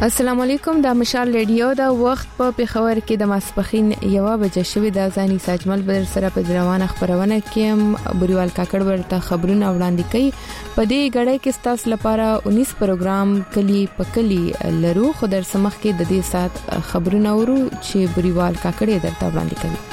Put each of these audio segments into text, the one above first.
السلام علیکم. د مشال ریډیو د وخت په پیښور کې د ماسپخین 1 بجې شوې د ځاني ساجمل بدر سره په روانه خبرونه کې بوريوال کاکړ ورته خبرونه وړاندې کوي. په دې غړې کې ستاسو لپاره 19 پروګرام کلی پکلی لرو. خو در سمخ کې د دې سات خبرونه ورو چې بوريوال کاکړ درته وړاندې کوي.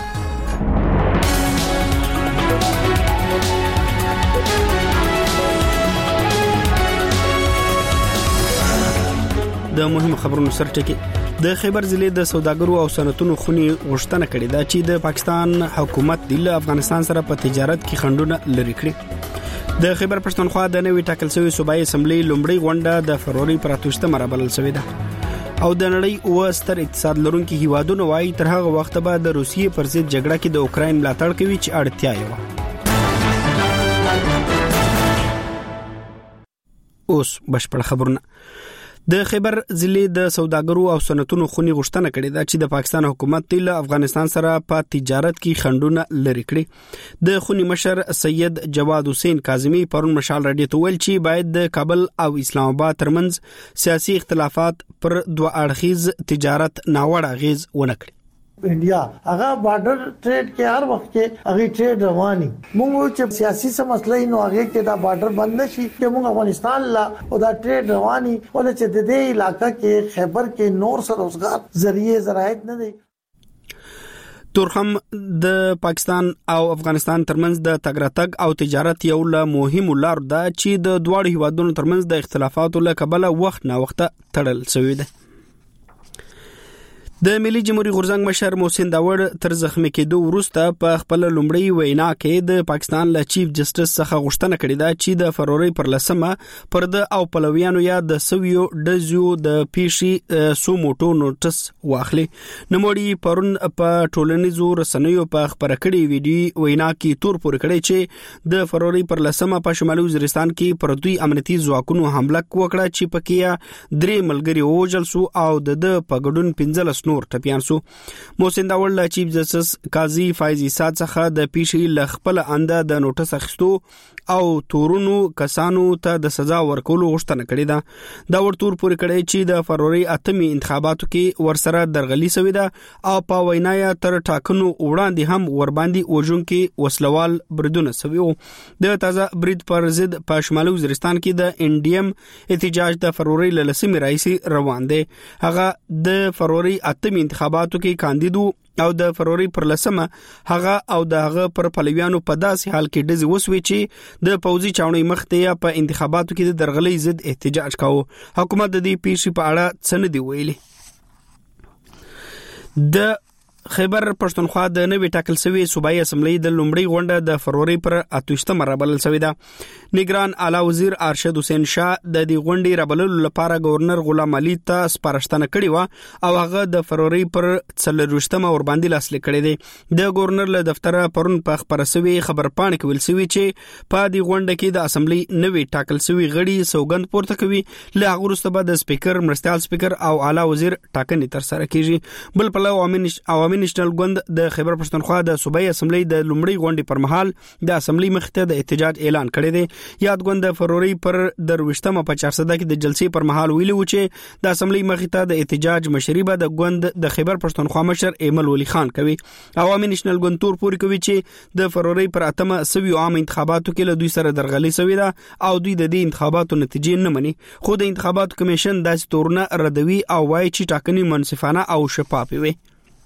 د مهمو خبرونو سرټکی د خیبر ضلع د سوداګرو او صنعتونو خونی غوښتنه کړې ده چې د پاکستان حکومت د افغانستان سره په تجارت کې خنډونه لري کړي. د خیبر پښتونخوا د نوې ټاکل شوی صوبایي اسمبلی لومړی غونډه د فروری پر 28 مربلل شوې ده او د نړۍ او ستر اقتصاد لرونکي هیوادونو وايي تر هغه وخت به د روسیې پر ضد جګړه کې د اوکراین ملاتړ کوي چې اړتیا یې و. اوس بشپړ خبرونه. د خیبر ضلع د سوداګرو او صنعتونو خونی غوښتنه کړې ده چې د پاکستان حکومت له افغانستان سره په تجارت کې خنډونه لري کړي. د خونی مشر سید جواد حسین کاظمی پرون مشال رادیو ته ویل چې باید د کابل او اسلام آباد ترمنځ سیاسي اختلافات پر دوه اړخیز تجارت ناوړه اغیز ونه کړي. انډیا هغه بارډر ټریډ کې هر وخت کې هغه ټریډ رواني موږ چې سیاسي مسلې نو هغه کې دا بارډر بند شي چې موږ افغانستان لا او دا ټریډ رواني ولې چې د دې علاقې کې خیبر کې نور سره روزګار ذریعہ زراعت نه دي. تورخم د پاکستان او افغانستان ترمنځ د تګراتګ او تجارت یو له مهمو لارو ده چې د دواړو هیوادونو ترمنځ د اختلافاتو له کبله وخت نه وخت تړل شوی ده. د ملي جمهوریت غورځنګ مشر محسن داوړ تر زخمی کېدو وروسته په خپل لومړی وینا کې د پاکستان له چیف جسټس څخه غوښتنه کړې ده چې د فروری پر لسمه پر د او پلویانو یا د سویو دزیو د پیشي سو موټو نوټس واخلي. نوموړي پرون په ټولنیزو رسنیو په خبره کړې ویډیو وینا کې تور پور کړی چې د فروری پر لسمه په شمالي وزیرستان کې پر دوی امنیتي ځواکونو حمله وکړه چې پکې 3 ملګري وژل شو او د په ګډون 15 نور ټپيان شو. محسن داوړ له چیف جسټس قاضي فایز عیساد څخه د پیشي لخپل انده د نوټس اخیستو او تورونو کسانو ته د سزا ورکولو غوښتنه کړې ده. دا ورتور پورې کړی چې د فروری اتمی انتخاباتو کې ورسره درغلي شوې ده او په وینایا تر ټاکنو وړاندې هم ور باندې وژونکي وسلوال بریدونه شوي وو. د تازه برید پر ضد په شمالي وزیرستان کې د انډیم احتجاج د فروری له لسمې راځي روان دی. هغه د فروری اتمی انتخاباتو کې کاندیدو او د فروری پر لسمه هغه او د هغه پر پلویانو په داسې حال کې دزي وسوي چې د پوزي چاونې مخته په انتخاباتو کې د درغلي ضد احتجاج کاوه. حکومت د دې پیښې په اړه څه نه دی ویلي. د خیبر پښتونخوا د نوې ټاکل شوی صوبایي اسمبلی د لومړی غونډه د فروری پر 28 مربلل شوې ده. نگران اعلی وزیر ارشد حسین شاه د دې غونډې رابللو لپاره گورنر غلام علي ته سپارښتنه کړې و او هغه د فروری پر 24 ور باندې لاسلیک کړی دی. د گورنر له دفتره پرون په خبره شوی خبر پاڼه کې ویل شوی چې په دې غونډه کې د اسمبلی نوې ټاکل شوی غړي سوګند پورته کوي. له هغه وروسته به د سپیکر مرستيال سپیکر او اعلی وزیر ټاکنې تر سره کیږي. بل په عوامي نېشنل ګوند د خیبر پښتونخوا د صوبایي اسمبلی د لومړی غونډې پر مهال د اسمبلی مخته د احتجاج اعلان کړی دی. یاد ګوند د فروری پر 22 په 400 کې د جلسې پر مهال ویلي و چې د اسمبلی مخته د احتجاج مشري به د ګوند د خیبر پښتونخوا مشر ایمل ولی خان کوي. عوامي نېشنل ګوند تور پوري کوي چې د فروری پر 8 سوي عام انتخاباتو کې له دوی سره درغلي شوې ده او دوی د دې انتخاباتو نتیجې نه مني. خو د انتخاباتو کمیشن داسې تورونه ردوي او وايي چې ټاکنې منصفانه او شفاف وي.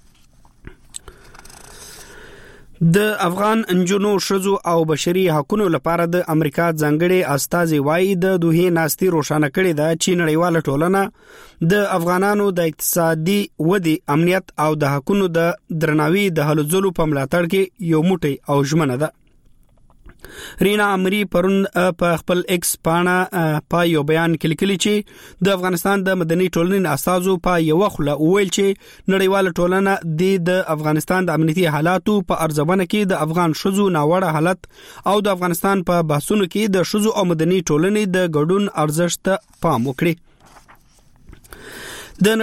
د افغان انجونو شذو او بشري حقوقو لپاره د امریکا ځانګړي استازي وايي د دوه ناستي روښانه کړي ده چې نړیواله ټولنه د افغانانو د اقتصادي ودی امنیت او د حقوقو د درناوي د هلو ځلو په ملاتړ کې یو موټی او ژمنه ده. رینا امری پرون په خپل ایکس پاڼه په یو بیان کې لیکلي چې د افغانستان د مدني ټولنې استازو په یو خله ویل چې نړیواله ټولنه د افغانستان د امنیتي حالاتو په ارزونه کې د افغان شذو ناوړه حالت او د افغانستان په بحثونو کې د شذو او مدني ټولنې د ګډون ارزښت ته پام وکړي. د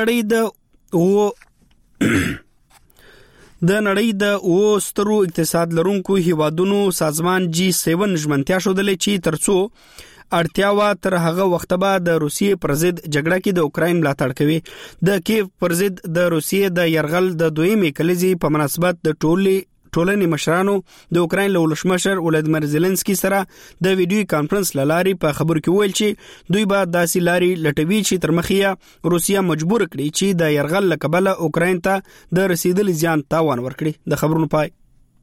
نړۍ د سترو اقتصاد لرونکو هیوادونو سازمان G7 ژمنتیا شودلې چې ترڅو اړتیا وا تر هغه وخت به د روسیې پر ضد جګړه کې د اوکراین ملاتړ کوي. د کیف پر ضد د روسیې د يرغل د دویمې کلیزې په مناسبت د ټولنې مشرانو د اوکراین له ولسمشر ولادیمیر زيلنسکي سره د ویډیو کانفرنس لاري په خبرو کې ویل چې دوی به داسې لاري لټوي چې تر مخې روسیا مجبور کړي چې د يرغل له کبله اوکراین ته د رسیدل زیان تاوان ورکړي. د خبرونو پای.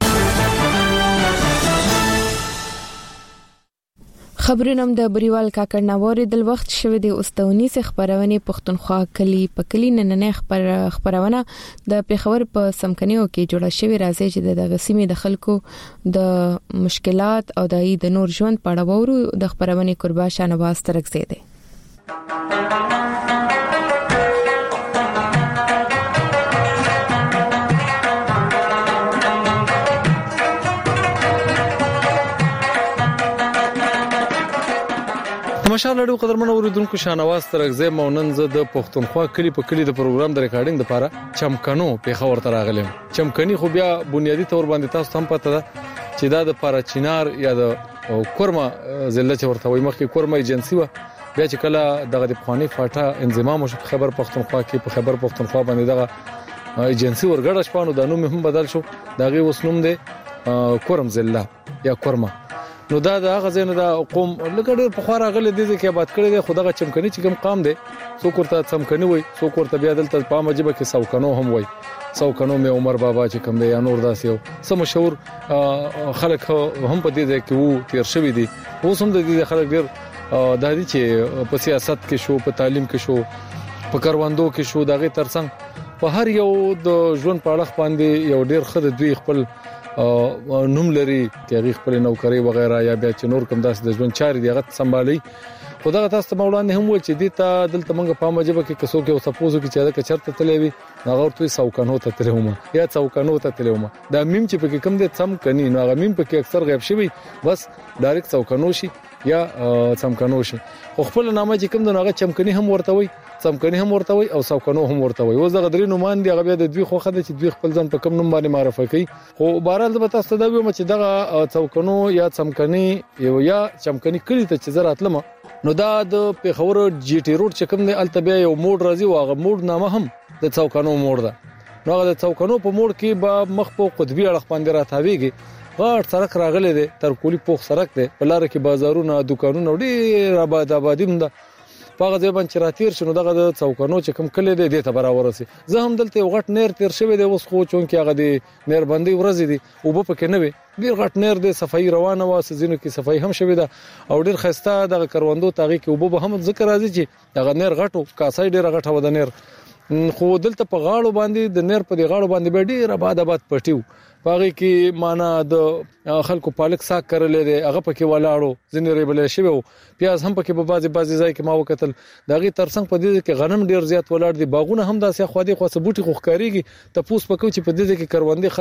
خبرونم د بریوال کاکړ ناووري د وخت شوه د اوستونی څخه خبرونه پښتونخوا کلی په کلی نننې خبرونه د پیښور په سمکنیو کې جوړه شوی راځي چې د غسیمې د خلکو د مشکلات او د نور ژوند په اړه وورو. د خبرونه قربا شانواز ترکزی دی. مشال لړو قدرمنو اوریدونکو شانواز ترغزه مونن زه د پښتونخوا کلی په کلی د پروګرام د ریکارډینګ لپاره چمکنو پیښور ته راغلم. چمکني خو بیا بنیادی تور باندې تاسو هم پته ده چې دا د پارچینار یا د کورما ضلع ورته وي. مخکې کورما ایجنسی و بیا چې کله دغه د پخوانی فاټا انضمام شو خبر پښتونخوا کې په خبر پښتونخوا باندې دغه ایجنسی ورګړه شپانو د نوم هم بدل شو. دغه وسنوم دی کورم ضلع یا کورما. نو دا د هغه ځای نه د قوم لکه ډېر په خورا غلې دي چې آباد کړي دي. خدای چمکني چې کوم قام دي څوک ورته چمکني وای څوک ورته بیا دلته په مجبه کې سوکنو هم وای. سوکنو مې عمر بابا چې کوم دی یا نور داسې یو سم مشهور خلک هم په دې ځای کې وو تیر شوی دي. اوس هم د دې خلک ډېر د دې چې په سیاست کې شو په تعلیم کې شو په کاروندو کې شو دغه ترڅنګ په هر یو د ژوند په اړه باندې یو ډېر خد دوی خپل نوم لري چې خپل نوکری وغیرہ یا بیا چې نور کوم داسې د ژوند چارې دی هغه سمبالي. خدای تاسو ته مولانا هم و چې دته دلته موږ په مجبه کې کسو کې سپوزو کې چې دا کچرته تلوي هغه ورته سوکانو ته تلوم یا سوکانو ته تلوم. دا میم چې په کوم د سم کني نو هغه میم په کې اکثر غیب شوی بس ډایرکټ سوکانو شي یا سمکنو شي. خو خپل نامه چې کوم د هغه چمکني هم ورته وي سمکني هم ورته وي او سوکانو هم ورته وي. اوس دغه درې نومان دی هغه بیا د دوی خو خدای چې دوی خپل ځان په کوم نوم باندې معرفي کوي. خو بهرحال زه به تاسو ته دا وایم چې دغه سوکانو یا سمکني یا چمکني کلی ته چې زراتلم نو دا د پیښور جی ټی روډ چې کوم دی الته بیا یو موډ راځي او هغه موډ نامه هم د سوکانو موډ ده. نو هغه د سوکانو په موډ کې به مخ په قطبی اړخ باندې راتاویږي. غاټ سړک راغلی دی تر کولی پوخ سړک دی په لار کې بازارونه دکانونه ډېر آبادی هم ده. په هغه ځای باندې راتیر شنو دغه د څوکانو چې کوم کلی دی دې ته برابر سي. زه هم دلته یو غټ نیر تیر شوی دی اوس خو چون کې هغه دی نیر باندې ورځي دی او په کې نه وي ډیر غټ نیر دی صفای روانه واسه زینو کې صفای هم شوی ده او ډیر خسته دغه کروندو تاغي کې او به هم ذکر راځي چې دغه نیر غټو کاسای ډیر غټه و د نیر خو دلته په غاړو باندې د نیر په دی غاړو باندې به ډیر آباد پټیو. باغی کې معنا د خلکو پالک ساک کړل دي هغه پکې ولاړو ځنې ریبل شوی پیاز هم پکې په بازي ځای کې ما وکتل دغه ترڅنګ په دې کې غنم ډیر زیات ولاړ دي باغونه هم داسې خو دي خو بوټي خو ښکاریږي ته پوس پکو چې په دې کې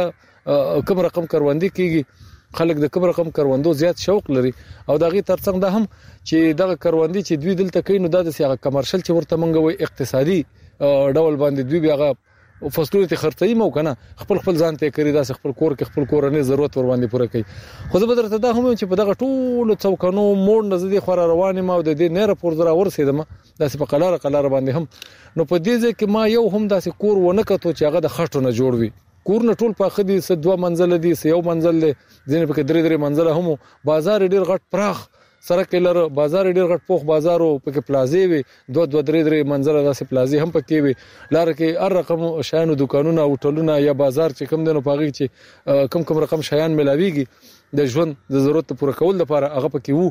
کروندې کوم رقم کروندې کیږي خلک د کوم رقم کروندو زیات شوق لري او دغه ترڅنګ ده هم چې دغه کروندې چې دوی دلته کوي نو د سیاغه کمرشل چې ورته منګوي اقتصادي ډول باندې دوی بیا او فصلونه ته خرڅي مو کنه خپل ځان ته کړی دا خپل کور کې خپل کورنۍ ضرورت ور باندې پوره کوي. خو زه به درته دا هم چې په دغه ټول څوکانو موړ نزدې خور روانې ما د دې نه راپور زرا ورسېدم داسې په قلاره باندې هم نو په دې ځکه ما یو هم داسې کور ونه کتو چې هغه د خټو نه جوړ وي. کور نه ټول په خدي س 2 منزل دي س 1 منزل دي ځینې په 3 منزل هم بازار ډیر غټ پراخ سرک لر بازار ډیر غټ پوخ بازارو پکې پلازې وي 2-3 منزله داسې پلازې هم پکې وي لار کې هر رقم شایانو دکانونه او ټولونه یا بازار چې کم دنو پاږي چې کم رقم شایان ملاويږي د ژوند د ضرورت پوره کول لپاره هغه پکې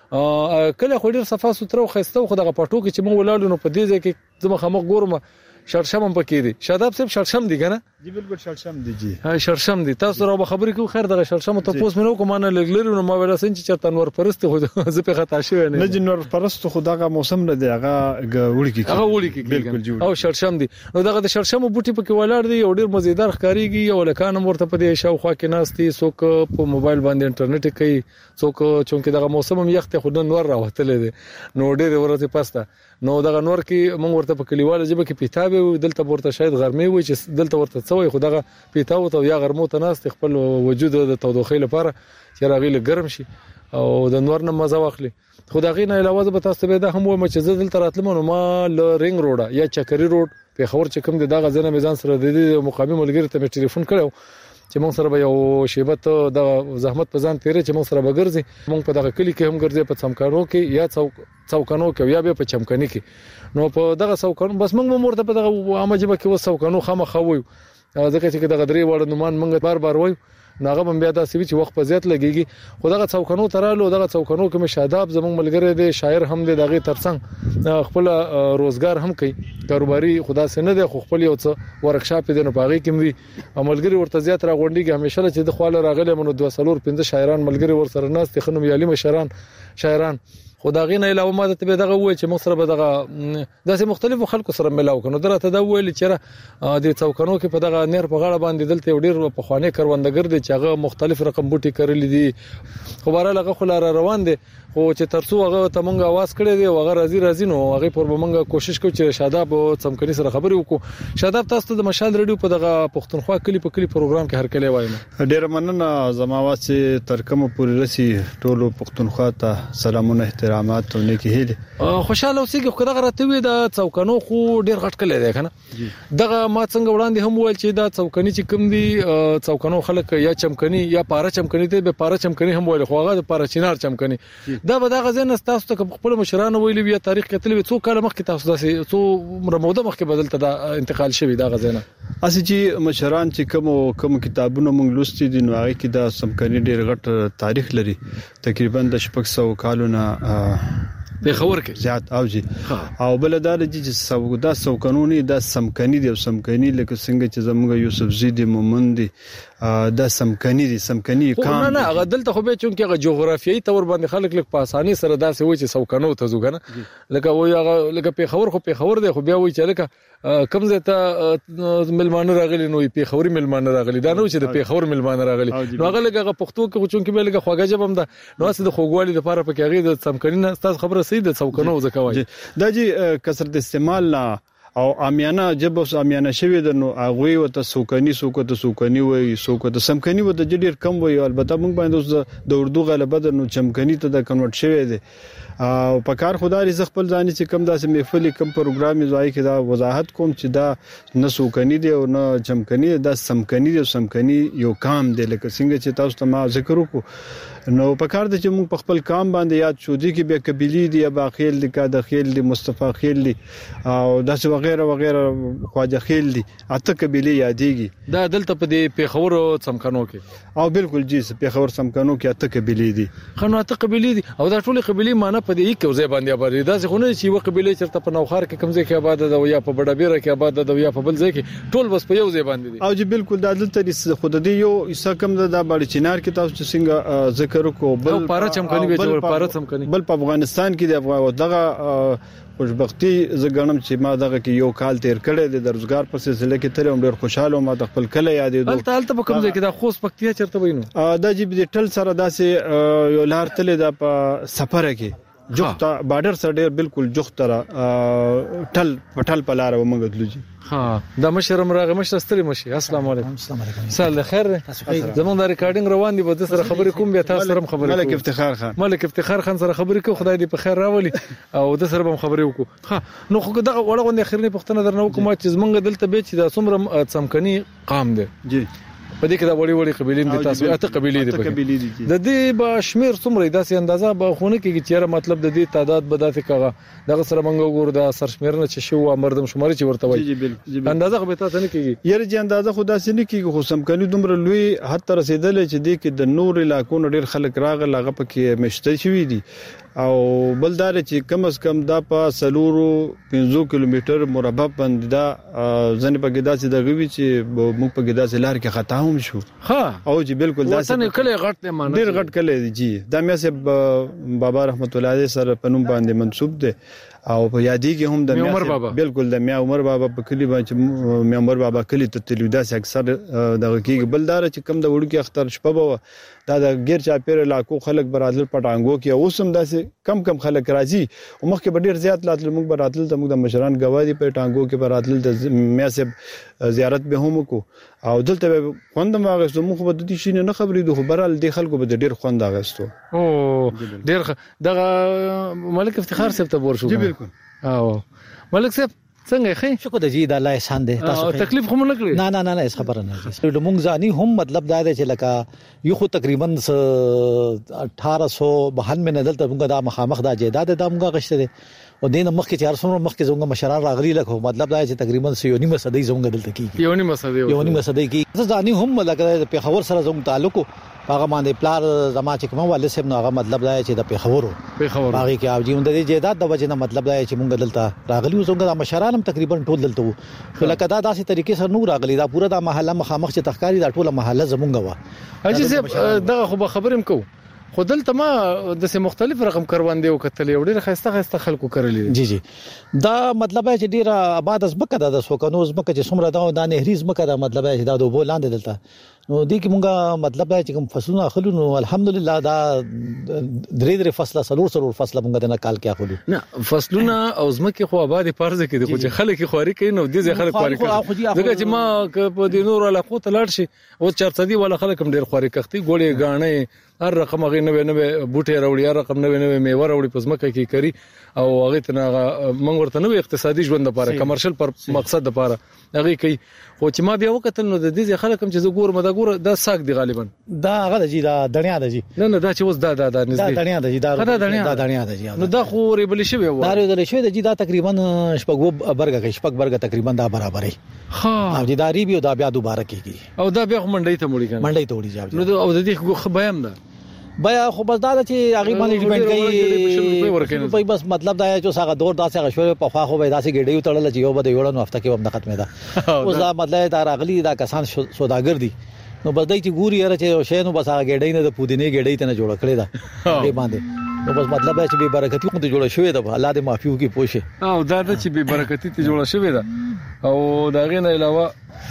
وو. کله خو ډیر صفه سوتره خو خسته خو دغه پټو کې چې مونږ ولاړو نو په دې ځای کې زما خمق ګورم شړشم هم پکې دي. شاداب صاحب شړشم دي کنه؟ جی بالکل شړشم دي جی. ها شړشم دي. تاسو راو خبرې کوو خیر دغه شړشم ته پوس منو کوم نه لګلري نو ما ویل سن چې چرته نور پرست خو زه په خطا شوی نه نه نور پرست خو دغه موسم نه دی هغه وړي کې بالکل جوړ او شړشم دي. نو دغه د شړشم بوټي پکې ولاړ دي او ډیر مزیدار ښکاریږي او لکان ورته په دې شاوخوا کې ناشتي څوک په موبایل باندې انټرنیټ کوي څوک چې دغه موسم هم یخت خو نور راوتل دي نو ډیر ورته پسته نو دغه نور کې مونږ ورته په کلیواله جبه کې پیتابه دلته ورته شاید غرمه وي چې دلته ورته څوي خو دغه پیتاو ته یا غرمو ته ناست خپل وجود د تودوخې لپاره چې راغلی ګرم شي او د نور نه مزه واخلي. خو دا غي نه علاوه به تاسو به دا هم و چې زدل تراتلم نو ما ل رینګ روډ یا چکري روډ په خبر چې کوم د غزنه میزان سره د مقامی ملګری ته ټلیفون کړو چې موږ سره به یو شیبت د زحمت په ځان تیرې چې موږ سره به ګرځي. موږ په دغه کلی کې هم ګرځي په څمکانو کې یا څوکانو کې یا به په چمکني کې. نو په دغه څوکانو بس موږ مرته په دغه عامه جبه کې وڅوکانو خامخا وایو ځکه چې دغه درې وړ نومان موږ بار وایو ناغه بم بیا دا سوي چې وخت په زیات لګيږي. خو دغه څوکانو ترالو دغه څوکانو کې مشاداب زموږ ملګری دی شاعر هم دی دغه ترڅنګ خپل روزګار هم کوي کاروباري خدا سينه دی خو خپل یو څه ورکشاپ دی نو پاغي کې وي ملګری ورته زیات راغونډيږي همیشه چې د خواله راغله منو 2 شاعران ملګری ور سره ناس تخنم یالي شاعران خدا غینه علاوه ما ته به دغه وای چې موږ سره به دغه داسې مختلفو خلکو سره ملاو کنو درته دا ویل چې د څوکانو کې په دغه نیر په غاړه باندې دلته ډیر په خوانه کروندګر دي چې هغه مختلف رقم بوټي کړل دي. خو بهر لغه خلاره روان دي خو چې ترڅو هغه ته مونږ आवाज کړی دی هغه راځي نو هغه پر مونږ کوشش کوو چې شاداب او څمکني سره خبرې وکړو. شاداب تاسو ته د مشال ریډیو په دغه پښتونخوا کلی په کلی پروګرام کې هر کله وایم. ډیر مننه زماوات چې ترکمه پوری رسی ټولو پښتونخوا ته سلامونه احترامات او نیکی هیله خوشاله اوسېږي خو دغه راته وي د څوکانو خو ډیر غټ کلی دی کنه دغه ما څنګه وړاندې هم ویل چې دا څوکاني چې کوم دي څوکانو خلک یا چمکني یا پاره چمکني ته به پاره چمکني هم ویل خو هغه د پاره چینار چمکني دا به دغه ځین تاسو ته خپل مشرانو ویلي بیا تاریخ کتل وي څو کال مخکې تاسو داسې څو موده مخکې بدلته دا انتقال شوی دا غزنه اسی چې مشران چې کوم کتابونه مونږ لوستي دي نو هغه کې دا سمکني ډیر غټ تاریخ لري تقریبا د 600 کالونه په خبر کې زیات اوجي او بل دا چې سودا سو قانوني دا سمکني دي سمکني لکه څنګه چې زموږ یوسف زیدی مومند دي دا سمکني کام نه هغه دلته خو به چون کې هغه جغرافیایي تور باندې خلک لک په اساني سره داسې وای چې سوکنو ته زوګنه لکه وای هغه لکه په خبر دی خو بیا وای چې لکه کوم ځای ته ملمانه راغلي نو په خوري ملمانه راغلي دا نو چې د په خور ملمانه راغلي نو هغه لکه پښتو کې چون کې به لکه خوګه جبم دا نو اسه د خوګوالي د لپاره پکې هغه د سمکني نه تاسو خبره سي د سوکنو زکوای دا جی کثرت استعمال لا او امیانه جب اوس امیانه شوی د نو اغوی وته سوکني وای سوکته سمکني وته ډیر کم وای البته موږ باندې اوس د اردو غلبه د نو چمکني ته د کنورټ شوی دی او په کار خدای رزق خپل ځان چې کم داسې محفل کم پروګرام زوای کې دا وضاحت کوم چې دا نه سوکني دی او نه چمکني دا سمکني یو کام دی لکه څنګه چې تاسو ته ما ذکر وکړو نو په کار د چې موږ په خپل کام باندې یاد شو دي کې به قبيلي دي یا باخیل دي کا داخل دي مصطفی خیل دي او داسې وغیرہ خواجه خیل دي اته قبيلي یادېږي دا دلته په دې پیښور څمکنو کې او بالکل جی پیښور څمکنو کې اته قبيلي دي خنو اته قبيلي دي او دا ټول قبيلي معنی په دې کې ځای باندې آباد دي دا څنګه چې یو قبيله چرته په نوخار کې کمزې کې آباد ده او یا په بډابیره کې آباد ده او یا په بل ځای کې ټول بس په یو ځای باندې دي او جی بالکل دا دلته خود دې یو اسا کم ده د باندې چینار کې تاسو څنګه ذکر کو بل پاره چمکني به جوړ پاره چمکني بل په افغانستان کې د دغه خوشبختی زګنم چې ما دغه کې یو کال تیر کړی د روزګار په سلسله کې تر ډیر خوشاله ما د خپل کله یادې دوه تل په کوم ځای کې د خوست پکتیا چرته وینو دا جی د ټل سره داسې یو لار تل د سفر کې جوخته بارډر سره ډیر بالکل جوخته ټل په لار ومغه دلوجي دا مشرم راغه مشر ستړي مشي السلام علیکم سال خیر زمون دا ریکارډینګ روان دي به سره خبرې کوم بیا تاسو سره خبرې ملک افتخار خان سره خبرې کوم خدای دې په خیر راولي او د سره به خبرې وکړو نو خو دغه وړه غونډه اخرنی پښتنه درنو کوم چې زمونږ دلته به چې د څومره څمکني قام دي جی په دې کې دا وړي قبيلې دي تاسو اته قبيلې دي د دې به شمیر څومره داسې اندازه به خونه کې چې مطلب د دې تعداد به داسې کاغه دغه سره منګو ګور د سرشمیرنه چې شو مردم شماري چې ورته وایي اندازه به تاسو نه کیږي یره چې اندازه خدا سي نه کیږي خو سمکني دومره لوی حتی رسیدل چې دې کې د نور علاقو ډیر خلک راغله هغه پکې مشته شوی دي او بلدار چې کم از کم دا په سلورو 50 کیلومتر مربع باندې دا ځنه په ګدا چې د غوي چې موږ په ګدا چې لار کې خطا هم شو او چې بالکل دا څنګه کله غټ نه مانه ډیر غټ کله دي جی دا مې سه بابا رحمت الله علیه سره پنوم باندې منسوب دي او په یادې کې هم د عمر بابا بالکل د میا عمر بابا په کلی باندې میا عمر بابا کلی ته تلودا اکثر د کې بلدار چې کم د وړو کې اختر شپه بو دا د غیر چاپیر علاقو خلک برادل پټانګو کې اوسم داسې کم خلک راځي او مخکې ډیر زیات لاتل موږ برادل ته موږ د مشران غوادي پټانګو کې برادل د میاسب زیارت به هم کو او دلته خوندم واغستو موږ په دې شي نه خبرې دوه برال د خلکو به ډیر خوند واغستو او ډیر دغه ملک افتخار صاحب ته ورشو جی بالکل او ملک صاحب څنګه خې شکر د جی د الله احسان دی تاسو تکلیف هم نه کړی نه اس خبره نه د مونږ ځاني هم مطلب دا دی چې لکه یو خو تقریبا 1892 نه دلته مونږ د مخامخ د جیداد د مونږ غشته دي او دین مخکې 400 مخکې زموږ مشران راغلي لکه مطلب دا چې تقریبا 1.5 صدۍ زموږ دلته کیږي 1.5 صدۍ کې ځاني هم لکه په خبر سره زموږ تعلق هغه باندې پلار زما چې کوم والد صاحب نو هغه مطلب دا چې د پیښور هغه کې او جون د جیداد د وجه نه مطلب دا چې مونږ دلته راغلي زموږ د مشران هم تقریبا ټول دلته خو لکه دا داسې طریقې سره نور راغلي دا پورا د محله مخامخ چې تخکاری دا ټوله محله زمونږ و اجي صاحب دغه خو خبرم کو خو دلته ما د سه مختلف رقم کروندې او کتلې ډېر خسته خلکو کړلې جی دا مطلب چې ډیر آباد از مکه د سوکانو از مکه چې څومره دا نهریز مکه دا مطلب چې دا دوه لاندې دلته نو دې کې مونږه مطلب چې کوم فصلونه اخلو نو الحمدلله دا درې فصله سلور فصله مونږ د کال کې اخلو نه فصلونه او زمکه خو آباد پارځه کې دي خو چې خلک خوري کوي نو دې خلک خوري کوي دغه چې ما په دې نور علاقو ته لاړ شي او چرڅدي ولا خلک هم ډیر خوري کختي ګوړې غاڼې هر رقم غي نوې بوټي راوړي هر رقم نوې میوه راوړي په زمکه کې کوي او هغه ته مونږ ورته نوې اقتصادي ژوند لپاره کمرشل پر مقصد لپاره هغه کوي خو چې ما بیا وکتل نو د دې خلک هم چې ګور مدا دا ساک دی غالبا دا هغه جی دا دنیا د جی نه دا چې اوس دا نږدې دا دنیا د جی دا دنیا د جی نو دا خو ریبل شوی و دا ریبل شوی د جی دا تقریبا شپږ برګه تقریبا دا برابرې ها او دا ریبیو دا بیا دوباره کیږي او دا بیا منډي ته وړي نو او د دې خو بیان ده بیا خو بس دا چې هغه باندې ډیپند کوي بس مطلب دا چې هغه دور داسې غشوي په خوا خو به داسې ګډیو تړل چې یو به یوړنو هفته کې هم ختمه ده اوس دا مطلب دا راغلي دا کسان سوداګر دي نو بس دای چې ګوري را چې شې نو بس هغه ګډی نه د پودینه ګډی ته نه جوړ کړی دا دې باندې نو بس مطلب دا چې به برکتی خو ته جوړ شوی دا الله دې معافیو کې پوښي او دا چې به برکتی ته جوړ شوی دا او دا غینه علاوه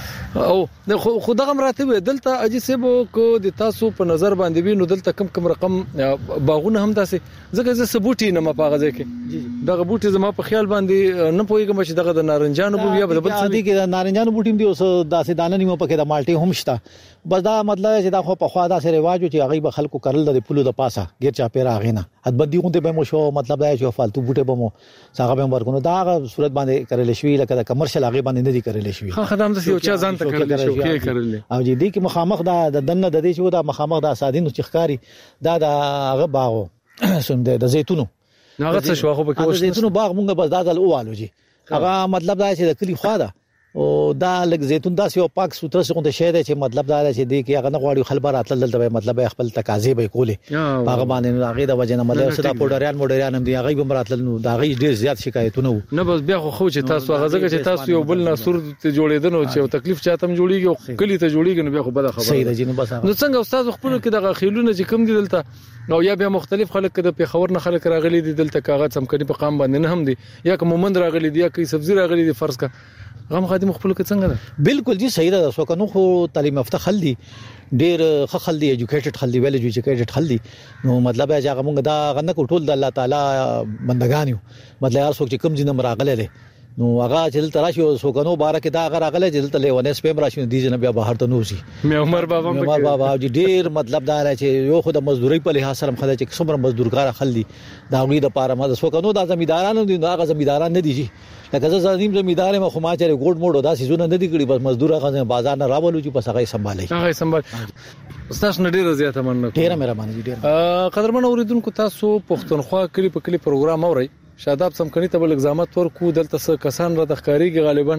او خدغه مراتب دلته اجي سبو کو د تاسو په نظر باندې وینو دلته کم رقم باغونه هم داسې زګه ز سبوټي نه مپاغه کې دغه بوټي زما په خیال باندې نه پويګم چې دغه د نارنجانو بویا بل څه دي کې د نارنجانو بوټي دی اوس داسې دانه نیمه پکې د مالټي هم شته بس دا مطلب چې دا خو په خوا داسې رواج چې هغه به خلکو کړل د پلو د پاسه غیر چا پیرا غینا حدبدي غونډه به مو شو مطلب دا چې فالتو بوټي به مو څنګه به ورکونو دا صورت باندې کړل شوی لکه د کمرشل هغه باندې نه دي کړل شوی خدام د یو چا ځان ته کړل شو کې کړل او دې کې مخامخ دا د دنه د دې چې دا مخامخ دا سادینو چخکاری دا هغه باغو سند د زيتونو هغه څه شو خو به کې د زيتونو باغ مونږ بس دا د اوالو جی هغه مطلب دا چې د کلی خوا ده او دا لګ زيتون داسې او پاک سوتره څنګه ته شه ده چې مطلب دا چې دې کې هغه نه غواړي خلبر اتل دلته مطلب خپل تقاضې به کولې هغه باندې هغه د وجه نه مطلب صدا پوډریان هم دی هغه به مراتل نو دا غي ډیر زیات شکایتونه نه بس بیا خو چې تاسو هغه ځکه چې تاسو یو بل ناسور ته جوړیدنو چې تکلیف چاته هم جوړیږي کلی ته جوړیږي نو بیا خو بده خبره صحیح ده جن بس نو څنګه استاد خپل کې دغه خیلونه چې کم دي دلته نو یا بیا مختلف خلک د پیښور نه خلک راغلي دي دلته کاغذ هم کني په قام باندې نه هم دي یا کوم مند راغلي دي یا کوم سبزی راغلي دي فرض کا غم خادم خپل کې څنګه ده بالکل جی صحیح ده سو کنو خو تعلیم یافته خل دي ډیر خل دي ایجوکیټډ خل دي ویل ایجوکیټډ خل دي نو مطلب چې هغه موږ دا غنه کوټول د الله تعالی بندگان یو مطلب هر څوک چې کم جن مراغله دي نو هغه چې تراشي سو کنو بارکه دا هغه راغله چې تل ونه سپم راشي دي جن بیا بهر ته نوسی مې عمر بابا ډیر مطلب دا چې یو خو د مزدوري په لحاظ سره خدای چې څومره مزدورګار خل دي دا غوی د پاره ما سو کنو د زمیدارانو دي هغه زمیداران نه دي لکه زه زمیم زمیدار ما خو ما چې ګوډ موډ داسې زونه نه دي کړی بس مزدور هغه بازار نه راولو چې پس هغه سنبالي استاد ډیره زیاته مننه ډیره مهرباني ډیره قدرمن اوریدونکو تاسو پښتونخوا کلی په کلی پروګرام اورئ شاداب سمکني ته بل اگزامات ورکو دلته څه کسان را تخکاریږي غالبا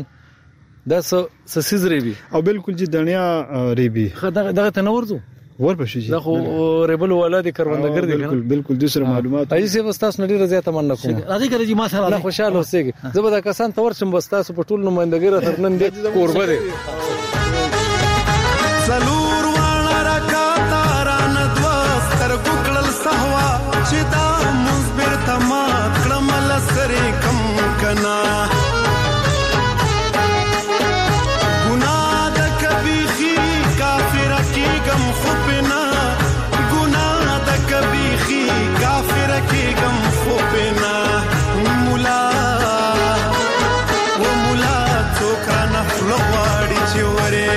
دا څه سیز ریبي او بالکل چې دنیا ریبي دغه تنورځو ورپښې دا خو ریبل ولادي کروندګر دي بالکل د سره معلومات ایسه وستاس نړۍ رضایت مننه کوم راځي کړي چې ما سره الله خوشاله اوسېږي زبر دا کسان تور شم وستاس په ټول نمائندګر ترنن دي قربه دي سلور وانا راکاتا ران دوستر ګکړل سهوا چې دا مزبر تما کړمل سره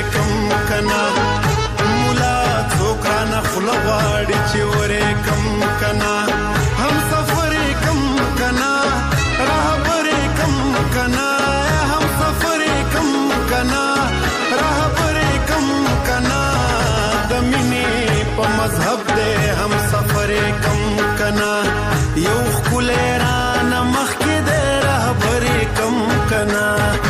کم کنا مولا څوکرا نه خلواړي چې ورې کم کنا هم سفر کم کنا رهبر کم کنا هم سفر کم کنا رهبر کم کنا د مینې په مذهب دې هم سفر کم کنا یو خلران مخ کې دې رهبر کم کنا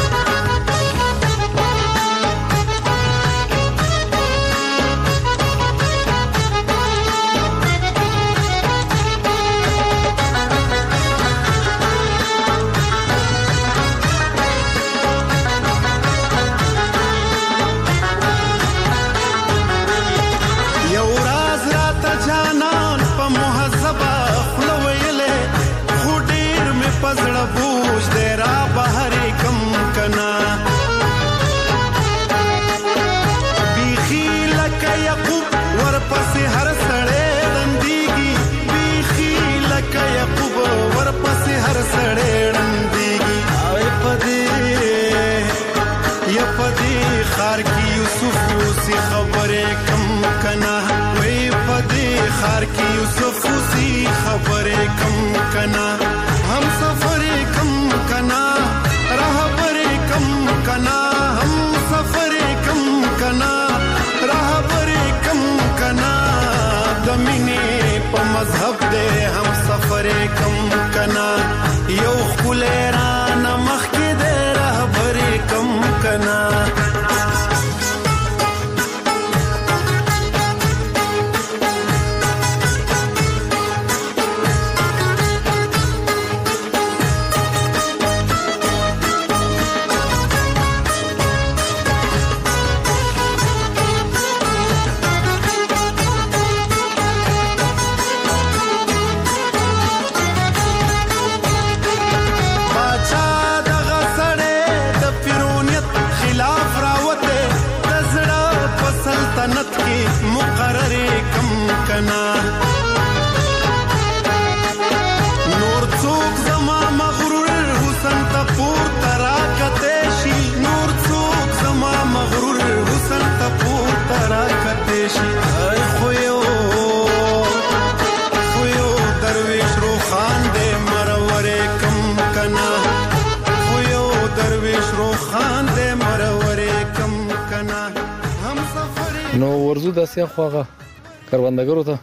خار کی یوسف سی خبر کم کنا ہم سفر کم کنا رہبر کم کنا ہم سفر کم کنا رہبر کم کنا دمینے په مذهب دے ہم سفر کم کنا یو خلیران مخ کی دے رہبر کم کنا نو ورزو داسې خواغه کروندګرو ته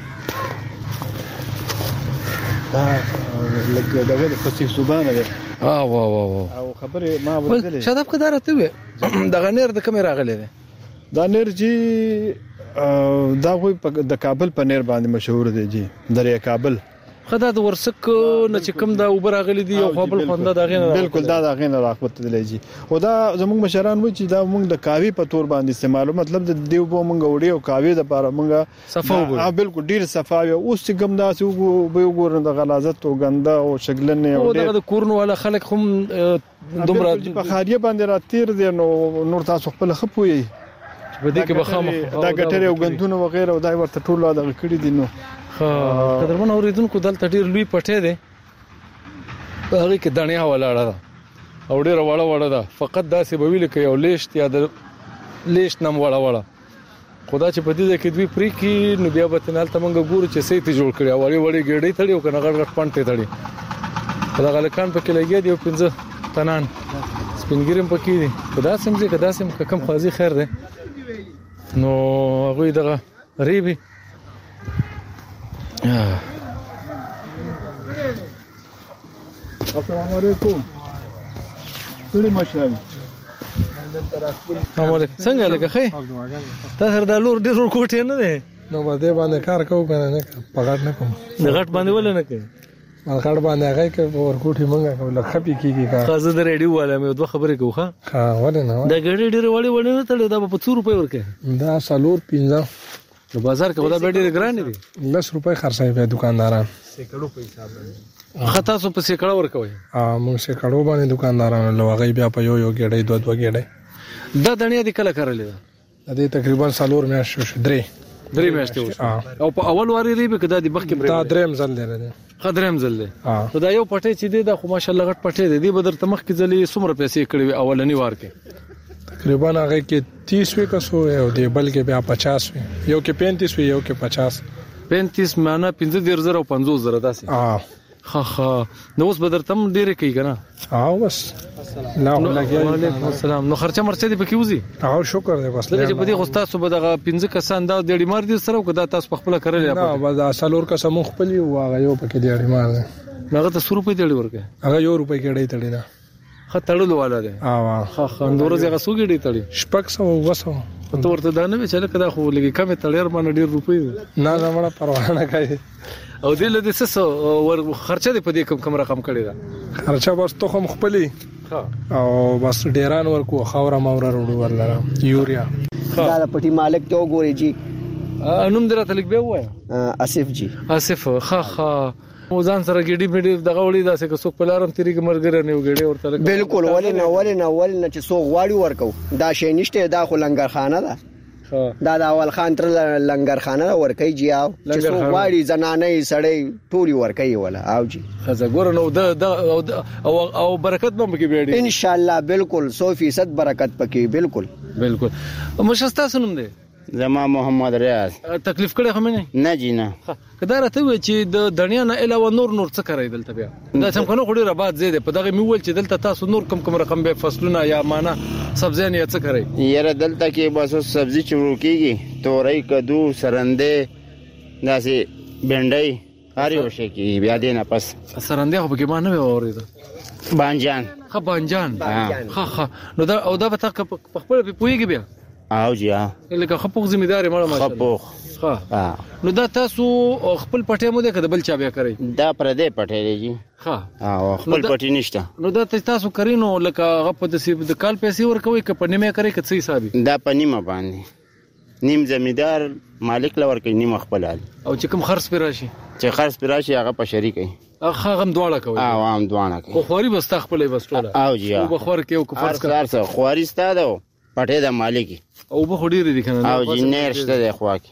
لکه دغه فصیح زبانه ده او خبره ما ورته شاداب کدار ته وي دغه نیر د کمه راغلی دی دا نیر جی دا خو د کابل په نیر باندې مشهور دی جی دریا کابل خدای د ورسک نه چې کوم دا اوبر غلي دي او خپل خونده دا غینه بالکل دا غینه راخوت دی جی او دا زموږ مشران و چې دا موږ د کاوی په تور باندې استعمالو مطلب د دیو بو موږ وړي او کاوی د لپاره موږ صفاو بالکل ډیر صفاوي اوس چې کوم داسې وګورن د غلازت او غنده او شګلنه او د کورن ولا خلک هم دومره په خاریه باندې راتیر دي نو نور تاسو خپل خپوي په دې کې بخامه دا ګټره او غندونه وغیرہ او دا ورته ټول دا کړی دي نو قدرمن اوریدونکو دلته ډیر لوی پټه ده هغه کې دنیا ولاړه ده او ډیر وړه ده فقط داسې بویل کې یو لیشت یا د لیشت نم وړه خدا چې په دې کې دوی پری کې نو بیا به تنال تمنګ ګورو چې سې ته جوړ کړی وړي ګډې تړي او کنه غړ پانټې تړي دا غلکان پکې لګي دی 15 تنان سپینګریم پکې دي خدا سمځي کدا سم کم خازي خیر ده نو هغه دغه ریبي السلام علیکم ټول مشران السلام علیکم څنګه لګه خې تاسو د لور ډیر کوټه نه ده نو باندې باندې کار کوو کنه نه پغړ نه کوم د غټ باندې ول نه کوي غټ باندې هغه کې ورکوټي مونږه کوله خپي کیږي کا خازه د ریډیو والا مې دوه خبرې کوخه ها ولې نه د ګړې ډېر وړي نه تړي دا په 2 روپے ورکه دا سالور 15 په بازار کې ودا ډېر ګران دي 10 روپے خرڅای په دکانداران سیکړو په حساب باندې خطا سو په سیکړه ورکوي موږ سیکړو باندې دکانداران لوغي بیا په یو ګړې دوه ګړې دا دنیا د کله کړلې ده د تقریبا سالور میاشتې شو درې میاشتې او په اول واری ریبه کدا د مخکې دا دریم ځل دی خدرم زل دی دا یو پټه چې دی دا خو ماشالله غټ پټه دی به در تمخ کې ځلې سمره پیسې کړې اولنی وار کې تقریبا هغه کې 30 وی کسو او دی بل کې بیا 50 وی یو کې 35 وی یو کې 50 معنا 15000 او 50000 داسې خا نو اوس بدر تم ډیره کوي کنه بس الله وعلیکم السلام. نو خرچه مرچه دی پکې وزي شکر دی بس لکه په دې غوستا صوب دغه 15 کسان دا د ډیمار دي سره کدا تاسو په خپل کړل نه بس اصلور کا سمو خپل یو هغه یو پکې دی ډیمار دی هغه ته 100 روپۍ دی ورکه هغه یو روپۍ کې ډی تړي دا خطړلو والا دی خا اندور زغه سوګي ډی تړي شپک سو وسو ته ورته دا نه چې لکه دا خو لګي کمه تړیر باندې ډیر روپۍ نه مړه پروا نه کوي او دې له دې څه ور خرچه دې په دې کم رقم کړی دا خرچه بس ته هم خپلې او بس ډیران ورکو خاور ماور وروړو ورلره یوریا دا پټي مالک ته وګوري جی انوم درته لیک به وای اسف جی اسف خا وزان سره ګډي میډي دغه وړي داسې که څوک پلارم تیری کې مرګره نه وګړي ورته بالکل ولنه چې څوک واړی ورکو دا شی نشته دا خو لنګر خانه ده دا اول خان تر لنګر خانه ورکي جی او چې څوک واړی زنانې سړی ټولي ورکي ولا او جی خزه ګور نو د او برکت به کې بیړي ان شاء الله بالکل 100% برکت پکې بالکل مشستا سنم دي زما محمد ریاض تکلیف کړي خو نه جی نه کدا راته وی چې د دنیا نه علاوه نور څه کوي دلته بیا دا څنګه خو ډیر آباد زیاده په دغه میول چې دلته تاسو نور کم رقم به فصلونه یا معنا سبزیان یا څه کوي یره دلته کې بس سبزی چورو کیږي تورې کدو سرنده داسې بنډۍ هر یو شي کې بیا دینه پس سرنده خو به ما نه اورېده بانجان خا نو دا او دا به تاسو په خپل پويږي بیا او جی لکه خپوخ ځمېداري مړه ماشه خپوخ نو دا تاسو خپل پټه مو ده کده بل چا بیا کوي دا پردې پټه دی جی او خپل پټی نشته نو دا تاسو کرینو لکه غپ د کال پیسې ورکوي ک په نیمه کوي ک څه حساب دا په نیمه باندې نیم زمیدار مالک لور کوي نیمه خپل حال او چې کوم خرڅ پر راشي چې خرڅ پر راشي هغه په شریکي هغه هم دواړه کوي او هم دواړه کوي خو خوري بس تخپلې بس ټوله او جی او بخور کې او فرض کار خوري ستاده پټه د مالکی او به خډيري دي کنه او جنیر شته د خواکی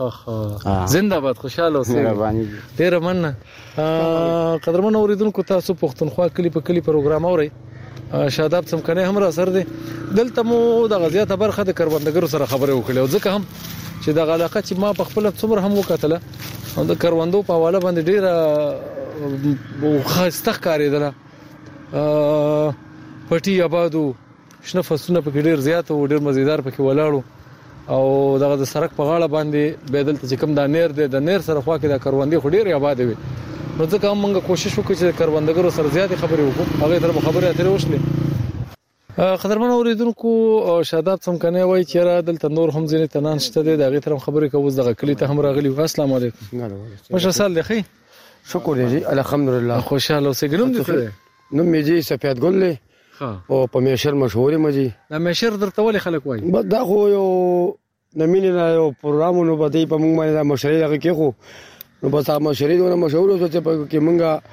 خا زنده باد خوشاله اوسئ ډیر مننه قدرمن اوریدونکو تاسو پښتونخوا کلی په کلی پروګرام اوري شاداب څمکنه هم را سر دي دلته مو د غزيات برخه د کروندګرو سره خبرې وکړې او ځکه هم چې د علاقه چې ما په خپل څومره هم وکړه او د کروندو په حواله باندې ډیر خاصه ښکارېدله پټي آبادو شنه فصلونه پکې ډیر زیات او ډیر مزیدار پکې ولاړو او دغه د سړک په غاړه باندې بدل ته کوم د نیر د نیر سره خوا کې د کروندې خډیر آباد وي نو ځکه موږ کوشش وکړو چې کروندګرو سره زیات خبرې وکړو هغه تر خبرې اترې وشلې قدرمن اوریدونکو شاداب څمکنه وای چې را دلته نور هم ځینې تنان شته د هغه تر خبرې کوو دغه کلی ته هم راغلی السلام علیکم مشه سال دی خی شکر دی الحمدلله خوشاله اوسې ګنوم دي نو مې جی سفید ګل له او په میشر مشهور مجي دا میشر درته ولې خلک وای بس دا خو یو نمینه نه یو پروګرامونو باندې په موږ باندې مشري لګي کې خو نو بس هغه مشري دونه مشهور او چې په کې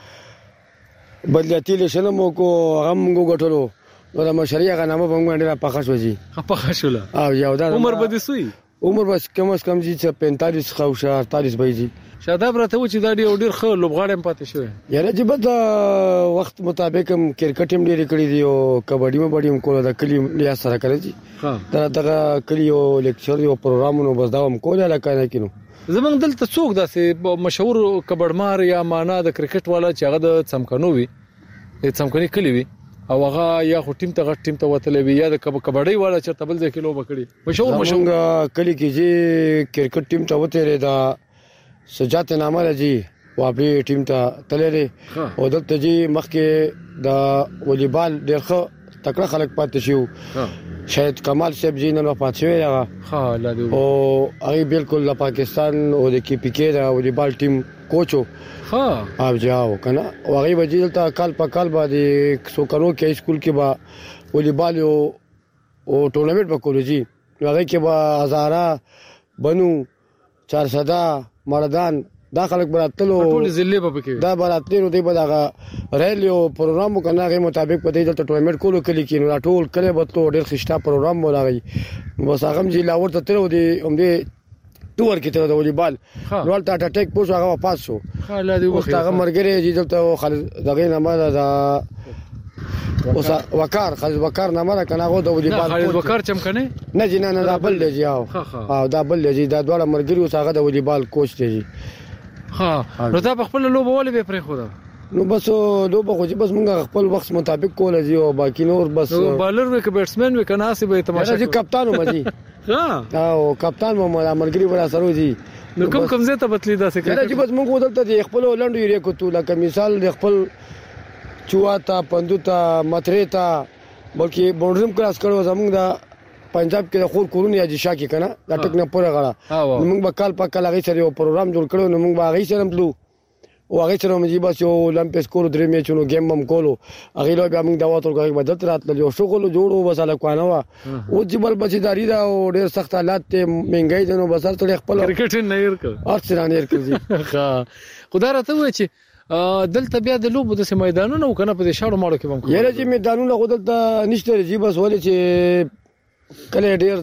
موږ بدلتي لشنه مو کو هم موږ غټلو نو دا مشري هغه نامه په موږ باندې پخښ وځي پخښوله او یو دا عمر بده سوی عمر بس کم از کم چې 45 خو 48 بيجي شاداب راته و چې دا ډیر ښه لوبغاړم پاتې شوی یاره چې بد وخت مطابق هم کرکټ هم ډیر کړی دی او کبډي هم بډي هم کوله د کلی لیا سره کړی دي دا کلی او لیکچر او پروګرامونو بس دا هم کوله لکه نه کینو زمونږ دلته څوک داسې مشهور کبډمار یا معنا د کرکټ والا چې هغه د څمکنو وي د څمکني کلی وي او هغه یا خو ټیم ته غټ ټیم ته وتلې وي یا د کبډي والا چې تبل ځکه لوب کړی مشهور کلی کې چې کرکټ ټیم ته وته لري دا سجات نامه لجی وابي ټیم ته تللې او دلته جی مخکې د والیبال ډېر ښه تکړه خلک پاتې شو شاید کمال صاحب جی نن وفات شوی هغه لا دی او هغه بالکل د پاکستان او د کی پی کې د والیبال ټیم کوچو او جاو کنه او هغه وجې دلته کال په کال باندې سو کرو کې سکول کې با والیبال او ټورنمنت وکولږي هغه کې با هزاره بنو 400 مردان دا خلک براتلو ټول ضلع په کې دا براتلو دی په دغه ریلیو پروګرام کنه غي مطابق په دې ته ټورنمنت کولو کلی کې نو ټول کله به ټول ډېر خشتا پروګرام ولاغي بس هغه جی لاور ته تر ودی هم دې ټور کې ته د والیبال نو ته اٹیک پوس هغه پاس شو خاله دی وخت هغه مرګره جی دلته خالد دغه نامه دا اوس وقار خالد وقار نه مره کنه هغه د والیبال خالد وقار چمکنه نه جنا نه دابل دی او دابل دی دا ډول مرګري اوس هغه د والیبال کوچ دی ها نو دا خپل لوبه ولې به پرې خو دا نو بس لوبه خو بس مونږ خپل وخت مطابق کول دي او باقي نور بس بالر وک بیټسمن وک ناسي به تماشا دی کپتان مزي ها او کپتان مو مرګري ورا سره دي نو کوم ځای ته بتلی دا څه کوي چې بس مونږ ودلته دی خپل ولندو یې کوتو لکه مثال د خپل چواتا پندوتا متریتا بلکې بونډرم کلاس کړو زمونږ د پنجاب کې خور کورونه یا جشا کې کنه دا ټک نه پوره غړا موږ به کال په کال هغه سره یو پروګرام جوړ کړو نو موږ به هغه سره تلو او هغه سره موږ بس یو اولمپیس کولو درې میچونو گیم هم کولو هغه له به موږ دا وته کوي بدل راتل یو شغل جوړو بس الکوانه وا او جبل بچیداری دا او ډېر سخت حالات ته منګای دنو بس تل خپل کرکټ نه ير کړ ارسنال ير کړی ها خدای راته وای چې دلته بیا د لوبو د میدانونو کنه په شاړو ماړو کې هم یره چې میدانونو غوډل نشته جی بس ولې چې کله ډیر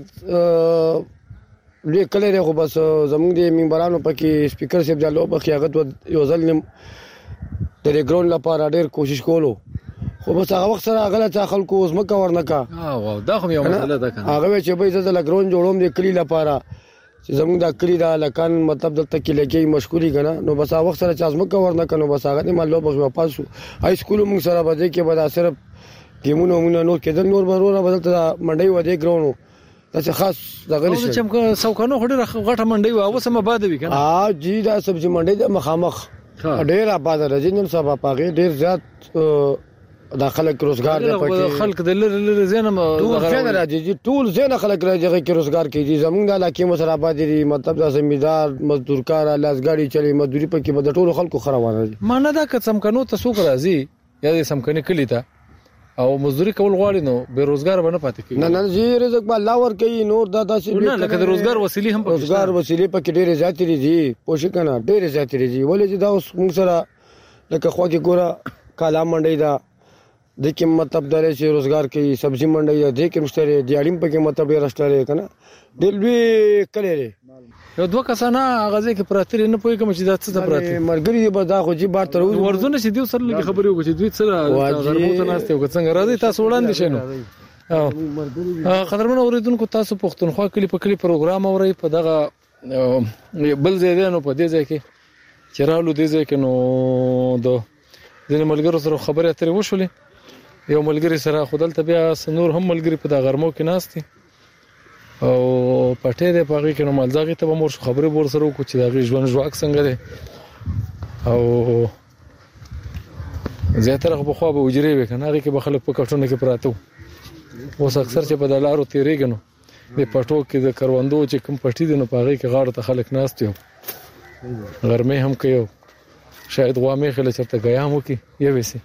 کله خو بس زموږ د منبرانو پکې سپیکر صاحب جالو په خیاغت یو ځل نیم د ګراوند لپاره ډیر کوشش کولو خو بس هغه وخت سره غلط خلکو اوس مکه ورنکا واو دا خو یو مسله ده کنه هغه چې به زړه ګراوند جوړوم د کلی لپاره چې زموږ د کلی دا لکان مطلب دلته کې لګي مشکوري کنه نو بس هغه وخت سره چې ازمکه ورنکا نو بس هغه نه مالو په پاسو هاي سکول موږ سره بده کې به صرف ګیمونو مونږ نور کېدل نور برونه بدلته منډي و دې ګراونو دا خاص دغه نشي چې موږ سوکانو خډه غټه منډي و اوس هم باد وی کنه جی دا سبزی منډي د مخامخ ډېر آباد راځي نن سبا پاګه ډېر زیات داخله روزګار دی پکې خلک د لری زینم راځي ټول زین خلک راځي چې روزګار کوي زمونږ د علاقې مسر آباد دي مطلب د زمیندار مزدور کار لاسګاډي چلی مزدوري پکې به د ټول خلکو خروانه دي مانه دا که سمکنو ته سوق راځي یا د سمکنه کلی ته او مزدوري کول غواړي نو به روزګار باندې پاتې کیږي نه جی رزق به الله ور کوي نور دا داسې نه لکه د روزګار وسیلې هم روزګار وسیلې پکې ډېرې زیاتې دي پوښښ کنه ډېرې زیاتې دي ولې چې دا اوس موږ سره لکه خو کې ګوره کالا منډي دا د کوم مطلب درې چې روزګار کوي سبزی منډي دا د کوم مشتري دیاړم پکې مطلب یې راستره کنه دلوي کړي یو دوه کسانه غزه کې پراتری نه پوي کوم چې دا څه پراتری مرګري به دا خو جی بار تر ورزونه چې دیو سره لګي خبرې وکړي دوی سره غرموته ناشته وکړي څنګه راځي تاسو وړاندې شنو قدرمن اوریدونکو تاسو پښتونخوا کلی په کلی پروګرام اوري په دغه بل ځای دی نو په دې ځای کې چرالو دې ځای کې نو د ځینې ملګرو سره خبرې اترې وشولې یو ملګری سره خودل بیا نور هم ملګری په دغه غرمو کې ناشتي او پټه دې پاږي کنه مالځاګه ته مور خبره بور سره کو چې دا ژوند ژواک څنګه دی او زیاتره په خو به وجري وکنه هغه کې به خلک په کټونه کې پراته اوس اکثر چې په دلارو تیریږي نو د پټو کې د کروندو چې کوم پټي دي نو پاږي کې غاړه ته خلک ناشتي غرمه هم کوي شاید غوامه خله چرته غیا مو کې یو وسی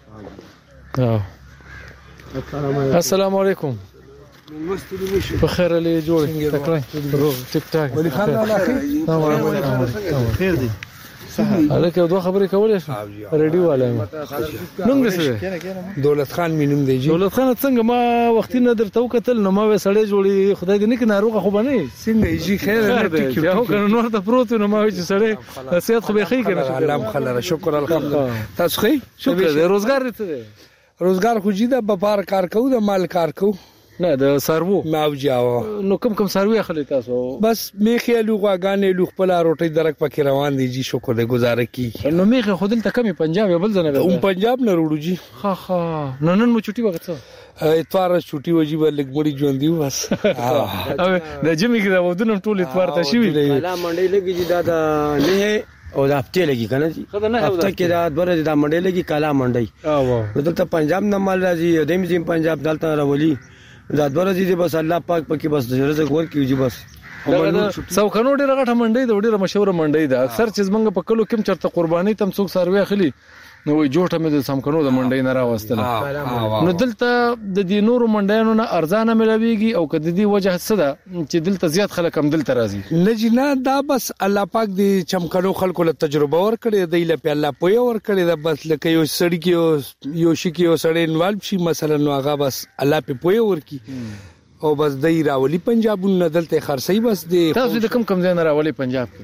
السلام علیکم بخیر علی جوړ تکړه ټیک ټاک ولی خان الله خیر دی الکه دوه خبرې کولې شو ریډیو والے نوم دې دولت خان مینوم دی دولت خان څنګه ما وختي نه درته وکتل نو ما وسړې جوړي خدای دې نه کې ناروغه خو باندې څنګه یې خیر نه ټیک یو کنه نور ته پروت نو ما چې سړې نصیحت خو به خې کنه الله خلره شکر الحمدلله تاسو خې شکر دې روزګار دې روزګار خو جیدا په بار کار کوو د مال کار کوو نه د سارو ماوجاو نو کوم سارو اخلي تاسو بس میخه لوغه غانې لوغ په روټي درک پکې روان دي جی شکر دې گزاره کی نو میخه خودل ته کمی پنجاب بل ځنه اون پنجاب نه وروړو جی ها نن مو چټي وخت اتوار چټي وجي ولګ مړي ژوند دی بس د جمی کې دا ودونه ټول اتوار ته شي کلا منډي لګي جی دا نه او دا هفته لګي کنه جی هفته کې دا دوره دا منډي لګي کلا منډي دلته پنجاب نه مال راځي دیم پنجاب دلته راولي دا دوره دي بس الله پاک پکې بس رزق ورکیږي بس سوکانو ډیره غټه منډي د ډیره مشهور منډي ده اکثر چې موږ په کلو کې چرته قرباني تم څوک سروي اخلي نو وي جوړه مې د سمکنو د منډي نه راوستله نو دلته د دې نورو منډیانو نه ارزانه ملويږي او کله دې وجه څه ده چې دلته زیات خلک هم دلته راځي لجنا دا بس الله پاک دې چمکنو خلکو له تجربه ور کړی دی له الله پوي ور کړی دا بس لکه یو سړی کې یو شي کې یو سړی انوالو شي مثلا نو هغه بس الله په پوي ور کی او بس دای راولي پنجاب نه دلته خرسي بس دې تاسو د کم ځای نه راولي پنجاب کې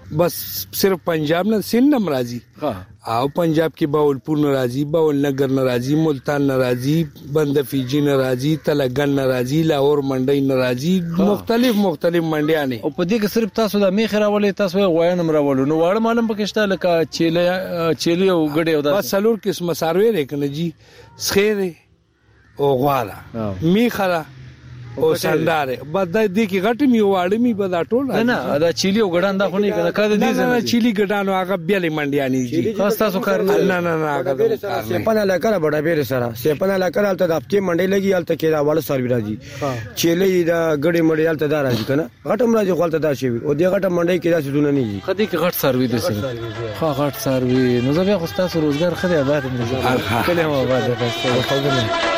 بس صرف پنجاب نه سند هم راځي او پنجاب کې باولپور ناراضي باول نگر ناراضي ملتان ناراضي بند فیجی ناراضي تلګن ناراضي لاهور منډي ناراضي مختلف منډيانه او په دې کې صرف تاسو د میخ راولې تاسو غوښنه مراولو نو واړه معلوم پکشته لکه چيله او غړې او د سلور قسم ساروي رکنه جی سخيره او غواړه میخره او سنداره بد دې کې غټ می واړه می بد ټول نه دا چيلي او غډان دا خو نه کنه کده دې نه چيلي غډانو هغه بیل منډياني جی خاص تاسو کار نه هغه سپنه لکه بڑا بیر سره سپنه لکه الته د هفته منډي لګي الته کې دا وړ سروي راځي چيلي دا غړي منډي الته دا راځي کنه غټم راځي خپل ته دا شي او دې غټم منډي کې دا څه دونه نه دي خدي کې غټ سروي دي ها غټ سروي نو زه بیا خو تاسو روزګار خدي آباد مې کله ما آباد ده خو نه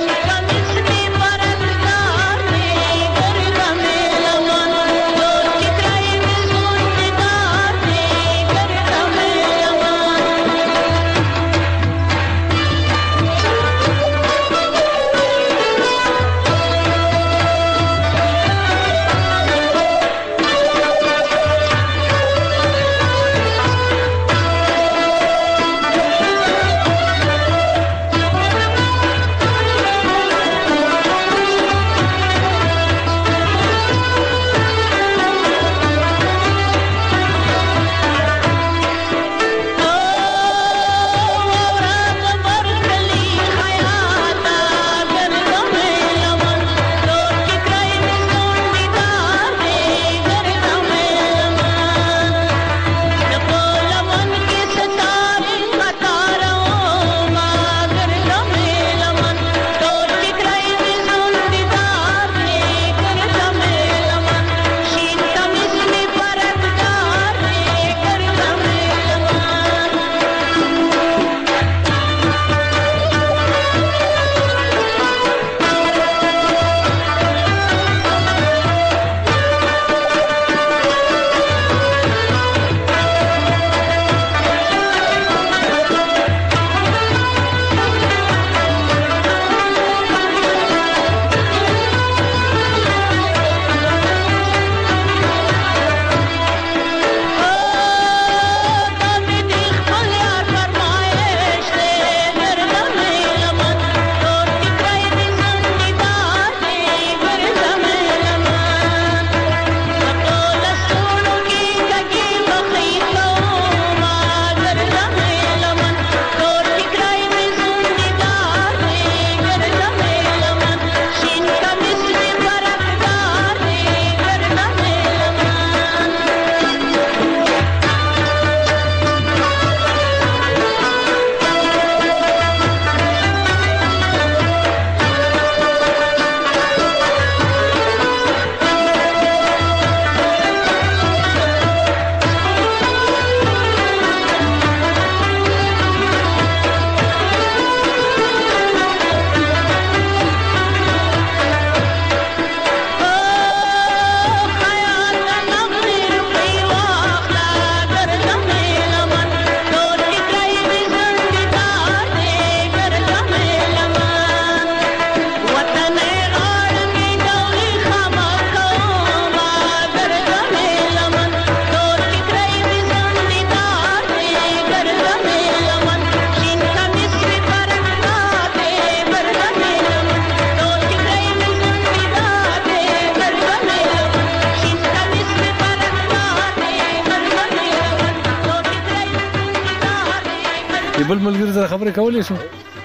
بل ملګری سره خبرې کولې شو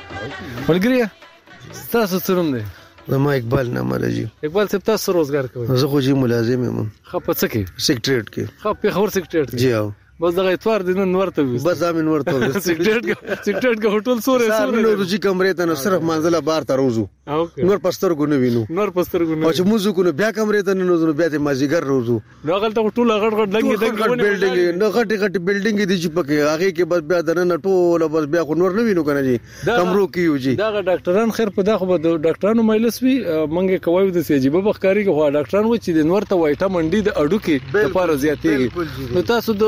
ملګری تاسو سره هم دی زما اقبال نامه راځي اقبال صاحب تاسو روزګار کوئ زه خو جی ملازم یم خپ څه کې سیکریټریټ کې خپ په خبر سیکریټریټ جی او بس دغه اتوار دین نورته وي بس امن ورته سیکریټریټ کې هوټل سورې نو روزي کمرې ته نو صرف منځله بار ته روزو نور پستر کو نه وینو او چې موږ کو نو بیا کمرې ته نو بیا ته مازیګر روزو نو غلطه ټول غړ بلډینګ نو غټ بلډینګ دي چې پکې هغه کې بس بیا دنه ټول بس بیا خو نور نه وینو کنه جی کمرو کیو جی دا ډاکټران خیر په دا خو ډاکټرانو مایلس وی منګه کوي د سیجیبه بخکاری کې خو ډاکټران و چې د نور ته وایټامین ډي د اډو کې لپاره زیاتېږي نو تاسو د شپږ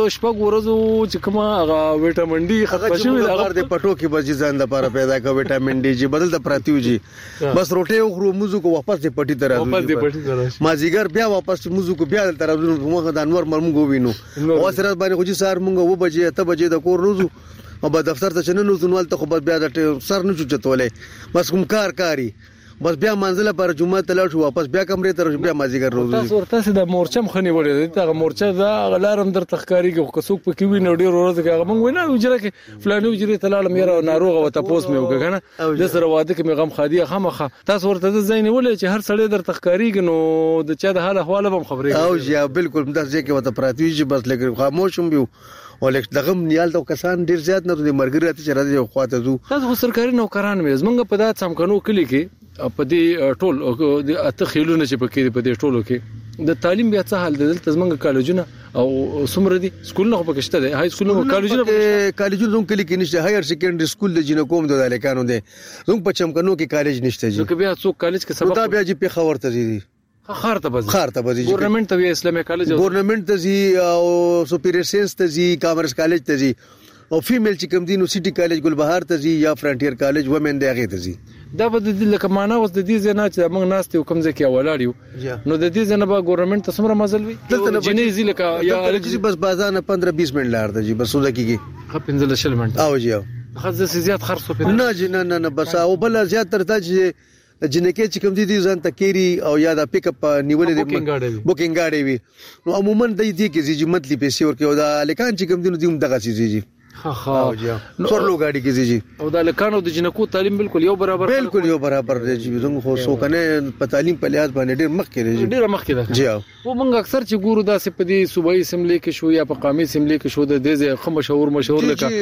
ورځو چې کومه هغه وټامین ډي ختم شوی هغه د پټو کې بچی ځان لپاره پیدا کا وټامین ډي چې بدل د پراتیو جی بس روټي خورو موزو کو واپس د پټي تر راځي ما زیګر بیا واپس موزو کو بیا تر راځو موږ د انور مرمو وینو او سره باندې خو چې سار موږ و بجې ته بجې د کور روزو او په دفتر ته چنن نوزنوال ته خو بیا د سر نه چوچتولې بس کوم کاری بس بیا منزل پر جمعه تلل شو واپس بیا کمرې ته بیا مازیګر روز تاسو ورته د مورچم خني وړي ته مورچه دا غلارم در تخکاری کې کڅوک پکې ویني ډیر ورځ کې موږ وینا وجره کې فلاني وجره تلال مې ناروغ او تاسو مې وکړه د سره واده کې مې غم خادي خامخه تاسو ورته زین ولې چې هر سړی در تخکاری نو د چا د حال احوال هم خبرې او جی بالکل داسې کې وته پراتوي بس لکه خاموشم بیو ولک دغه نیال د کسان ډیر زیات نه د مرګري ته چر راځي خواته زو تاسو سرکاري نوکران مې زمونږ په دات سمکنو کلی کې په دې ټول د اته خېلونه چې پکې په دې ټولو کې د تعلیم بیا څه حال دلته زمونږ کالجونه او سمره دي سکولونه خو پکشته دي هاي سکولونه کالجونه زمونږ کلی کې نشته هایر سیکنډري سکول د جنو کوم د الکانو دي زمونږ په چمکنو کې کالج نشته جی بیا څوک کالج کې سبق دا بیا جی په خبر ته دي خار ته بزي ګورنمنت ته اسلامي کالج ګورنمنت ته زی او سپیریئر ساينس ته زی کامرس کالج ته زی او فیمیل چې کوم دي نو سټي کالج ګلبهار ته زی یا فرنټیر کالج ومن دی هغه ته زی دا به د لکه معنا اوس د دې زنه چې موږ ناست یو کوم ځکه ولاړیو نو د دې زنه به ګورنمنت ته سمره مزل وي جنې زی لکه یا الګي بس بازار 15-20 منټ لار ته جی بس ودکیږي خپ 15 منټ او جی خزه زیات خرڅو په نه جی نه بس او بل زیات تر ته چې جنکه چې کوم دي ځان تکيري او یا د پک اپ نیولې دي بوکینګ گاډي وي نو عموما د دې کې چې متلی پیسې ورکې او د الکان چې کوم دي هم دغه شي جی ها سورلو گاډي کې جی او د الکان او د جنکو تعلیم بالکل یو برابر دی جی زموږ خو سو کنه په تعلیم په لحاظ باندې ډیر مخکې دی جی او موږ اکثر چې ګورو داسې په دې صوبایي اسمبلی کې شو یا په قومي اسمبلی کې شو د دې خو مشهور لکه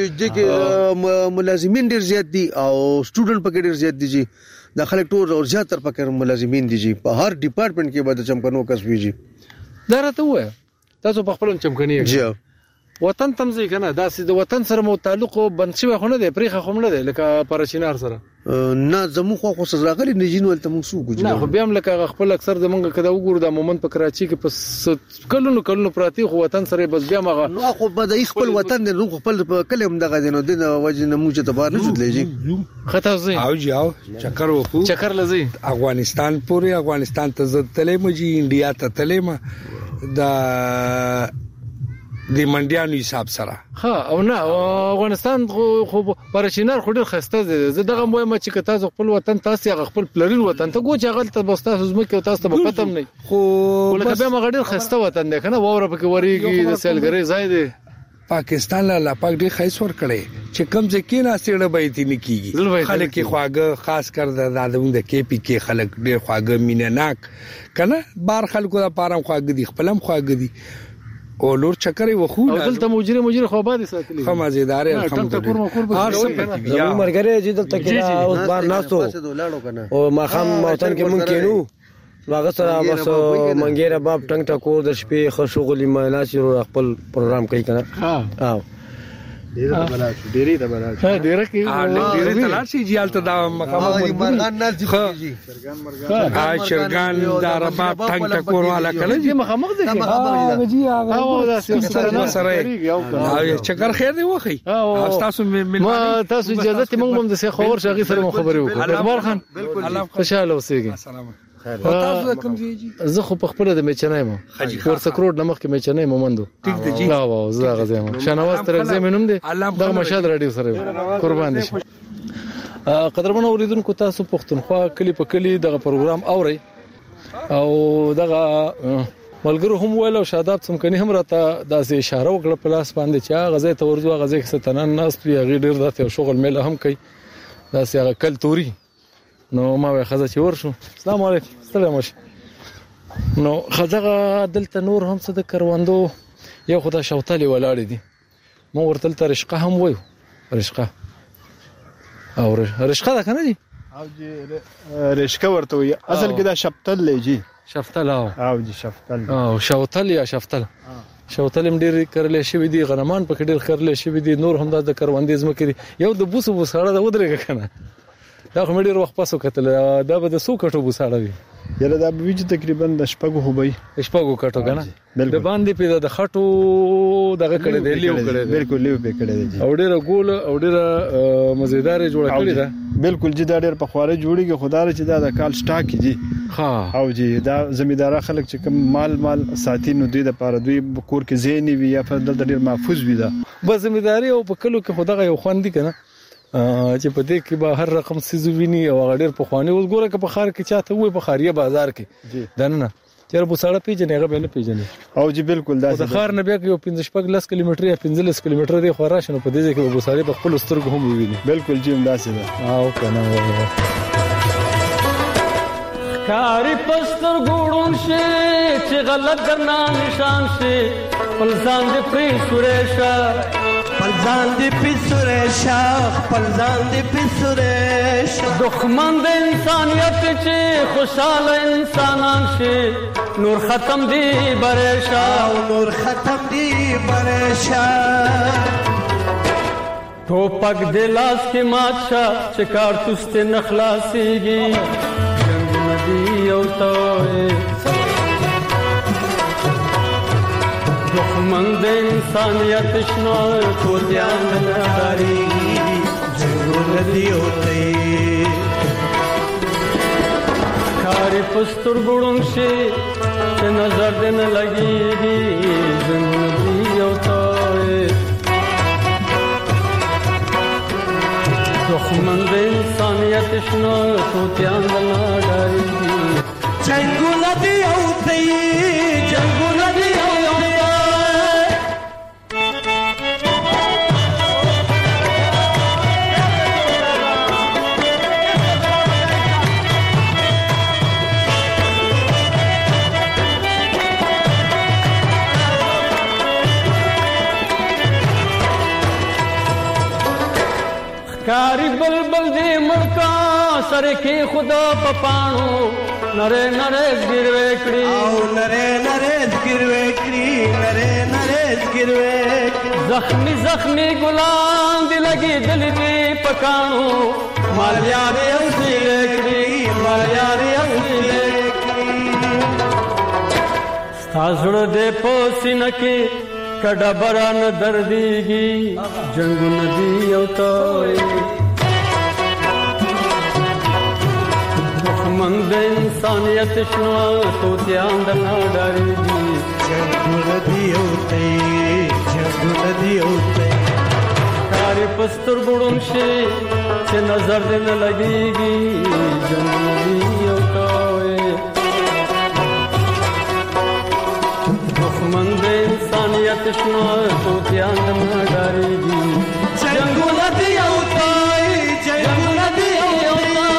چې ملازمین ډیر زیات دي او سټوډنټ پکې ډیر زیات دي جی د خلک ټول او زیات تر پکې ملازمین دي جی په هر ډپارټمنټ کې به د چمکنو کسب ویږي دا راته وای تاسو په خپل چمکني جی وطن تمزي کنه دا د وطن سره مو تعلق بنشي خو نه دی پریخه خو نه دی لکه پرشینار سره نه زمو خو سزراغلی نجین ولته موږ سو کوجو نه خو بیا هم لکه خپل اکثر زمونږ کده وګورو د مومن په کراچي کې په کلونو پراتی خو وطن سره بس بیا مغه نو خو به خپل وطن نه خپل کلم دغه دینو د وجه نه موږ ته بار نه شتلېږي خطا زی او جاو چکر وکړو چکر لزی افغانستان پورې افغانستان ته زتلې مجي انډیا ته تلې ما د د منډیانو حساب سره ها او نه افغانستان خو پرشینار خو ډیر خسته دي زه دغه مهمه چې تاسو خپل وطن تاسو خپل پلرین وطن ته ګوچ غلطه بس تاسو زمکه تاسو ته پته نه خو ولکه به مغه ډیر خسته وطن دی کنه ووره پکې وریږي د سیلګری ځای دی پاکستان لا پاک ډیر خیس ور کړي چې کم ځکه نه سیړه بیت نه کیږي خلک خواګه خاص کر د د کې پی کې خلک ډیر خواګه مینناک کنه بار خلکو لپاره خواګه دي خپلم خواګه دي او لور چکرې وخو دلته مجرم خو آباد ساتلی خو مزیدار الحمدلله هر څه زموږ مرګره چې دلته کې اوس بار ناسو او ما خام موطن کې مونږ کینو واغه سره بس منګیره باب ټنګ ټکور د شپې خشوغلی میناسي خپل پروګرام کوي کنه ها ډیری د بلاد ډیره کې ډیره تلار شي جیال ته دا مقام مرغان نه دي شرګان دا رباب ټنګ ټکور والا کله دي مخامخ دي جی هغه سره او چکر خیر دی وخی تاسو ما تاسو اجازه ته موږ هم د خبر شغی سره خبرې وکړو اکبر خان الله خوشاله اوسئ تاسو کوم ځای زه خو په خپل د میچنای مو ورسکروډ نمخ کې میچنای مومندو ټیک دی جی واو زه غزم شنواز تر غزم نوم دی دغه مشهد رادیو سره قربان دي قدرمن اوریدونکو تاسو پښتونخوا کلی په کلی دغه پروګرام اوري او دغه ملګرو هم ویل او شاداب څمکني هم راته داسې اشاره وکړه په لاس باندې چې غزه ته ورځو غزه کې ستنن ناس وی غیر ډیر داسې شغل میله هم کوي داسې هغه کلتوري نو ما وای خزه چې ورشو السلام علیکم السلام علیکم نو خزه دلته نور هم څه د کروندو یو خدای شوتالي ولاړ دي مو ورتل تر رشقه هم وایو رشقه او رشقه ده کنه دي او جی رشقه ورته وي اصل کې دا شفتل لږی شفتل او جی شفتل او شوتل یا شفتل شوتل ډیر کرلې شوی دي غنمان په ډیر کرلې شوی دي نور هم د کروندې زمکې دي یو د بوسو بوساړه د ودرېګه کنه دا خو مې ډیر وخت پاسو کتل دا به د سو کټو بوساړه وي یره دا به ویج تقریبا د شپږو خوبي کټو کنه د باندې په د خټو دغه کړه دی لیو کړه دی بالکل لیو په کړه دی او ډیره ګول او ډیره مزیدار جوړ کړی دا بالکل جدا ډیر په خواره جوړیږي خدای چې دا د کال سٹاک دی ها او جی دا زمیدار خلک چې کوم مال ساتي نو دوی د پاره دوی کور کې زینی وي یا په دلته ډیر محفوظ وي دا بس زمیداری او په کلو کې خدای یو خوندې کنه چې په دې کې به هر رقم سيزو ویني او غډیر په خواني اوس ګوره که په خار کې چاته وي په خاریه بازار کې دنه چیرې په سړک پیژنې هغه به نه پیژنې او جی بالکل دا د خار نه بیا یو 15 کیلومتر یا 15 کیلومتر دی خو راشنه په دې کې به سړی په خپل سترګو هم ویني بالکل جی همداسې ده او کنه کاری پستر ګوړون شي چې غلط درنا نشان شي پلزان دې پری سورېشا پلزان دې پری سورېشا پلزان دې پری سورېشا دښمن د انسانيت چې خوشاله انسانان شي نور ختم دی برېشا او نور ختم دی برېشا ټوپک د لاس کې ماچا چې کارتوس ته نخلاصيږي یو توي دښمن د انسانيت شنو ټول ځان لري جنګونه دی اوته کاری پستر ګړون شي چې نظر دې نه لګيږي جنګونه دی اوته دښمن د انسانيت شنو ټول ځان لري جنگونه دی اوته جنگونه دی کاری بلبل دی ملکا سره کې خدا پپانو نره نره ګروي کړی او نره نره ګروي کړی نره نره ګروي زخمی زخمی ګلان دی لګي دل دی پکانو مال یار یو دی کړی مال یار یو دی کړی ستاسو دې پوسینه کې کډه بران درديږي جنگونه دی او توي دښمن د انسانيت شنو تو ځان د ناډاريږي جنگونه دی او توي جنگونه دی او توي کاری پستر ګړون شي چې نظر دې نه لګيږي جنگونه دی او توي دښمن د انسانيت شنو تو ځان د ناډاريږي جنگونه دی او توي جنگونه دی او توي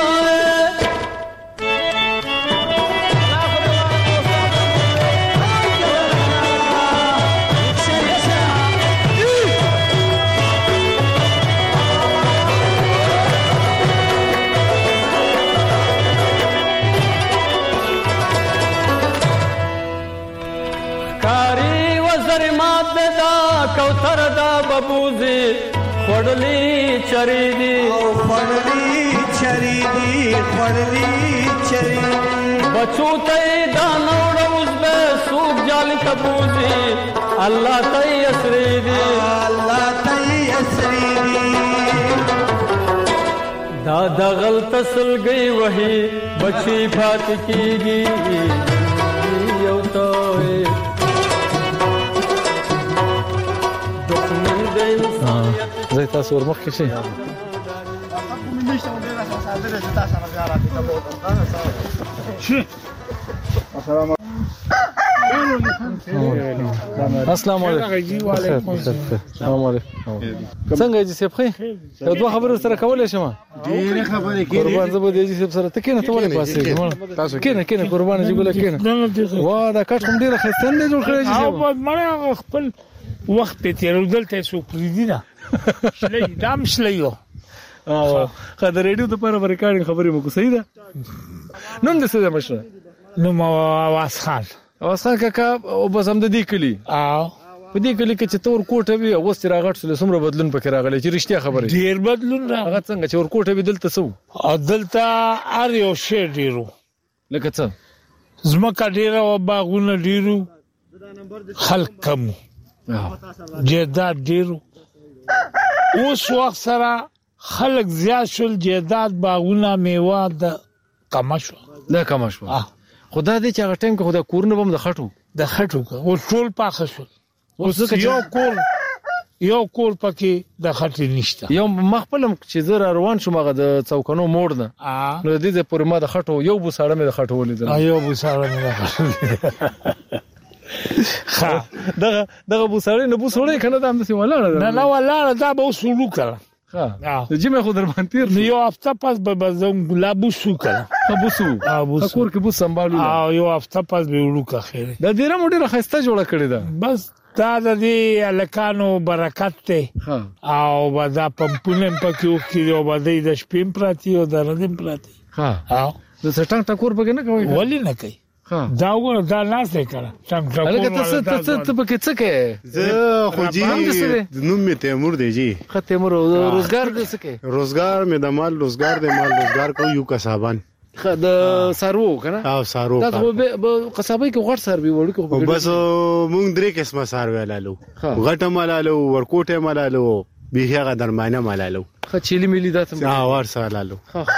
کوثر دا ببوزي خړلې چری دي او خړلې چری دي خړلې چری بچو ته دا نوړ اوس به سوق جال تبوزي الله ته اسري دي الله ته اسري دي دا غلط سلګي وਹੀ بچي فات کیږي یو توي زي تاسو ورمخ کې شي السلام علیکم وعلیکم السلام علیکم څنګه دي سیب خې دوه خبرې سره کولای شم ډېر خبرې کړې قربان زه به دې سیب سره تکینه ته ولې پاسې تاسو کینه قربان جی ګل کینه وا دا کټ کوم ډېر خستان دی جوړ کړی او مړ خپل وخت په تیرودل ته سو پریدینه شلې دام شلېو خدای ریډیو ته پر ریکارډینګ خبرې مو کو صحیح ده نن د څه مشره نو ما واس خان کاکا او بس هم د دې کلی په دې کلی کې چې تور کوټه وي او ستر غټ سره سمره بدلون پکې راغلی چې رښتیا خبره ډیر بدلون راغی څنګه چې ور کوټه وي دلته سو دلته ار یو شی ډیرو لکه څه زمکه ډیره او باغونه ډیرو خلک کم جیداد ډیرو اوس وخت سره خلک زیات شول جیداد باغونه میوه د کم شو خدا دې چې هغه ټیم کې خدا کورونه بم د خټو او ټول پاخه شول اوس یو کور پکې د خټې نشته یو مخبلم چې زه روان شوم هغه د چوکانو موړ نه نو د دې پورې ما د خټو یو بوساړه مې د خټو ولیدل یو بوساړه مې د خټو دغه بوساړه نه بوسوړې کنه دا هم څه ولاړه نه ولاړه دا به وسولو کړه د جمعه خو در باندې تیر یو هفته پس به زم ګلابو سو کړه بوسو کور کې بوس سمبالو یو هفته پس به وړو کړه د ډیره موډه خسته جوړه کړې ده بس دا د دې الکانو برکت ته او ودا پمپونه پکې وکړي او باندې د شپې پراتی او د ردم پراتی د سټنګ ټکور پکې نه کوي ولی نه کوي دا وګوره دا لاس یې کړه ټنګ ټکور هغه ته پکې څه کوي زه خو جی نوم می تیمور دی جی تیمور روزګار دې څه کوي روزګار می د مال روزګار کو یو کسبان د سارو کنه او سارو دا قصابای کې غټ سروي وړو کې بس مونږ درې قسمه سروي لالو غټه مالالو ورکوټه مالالو بیخه درمانه مالالو چيلي ملي دا ها ورسره لالو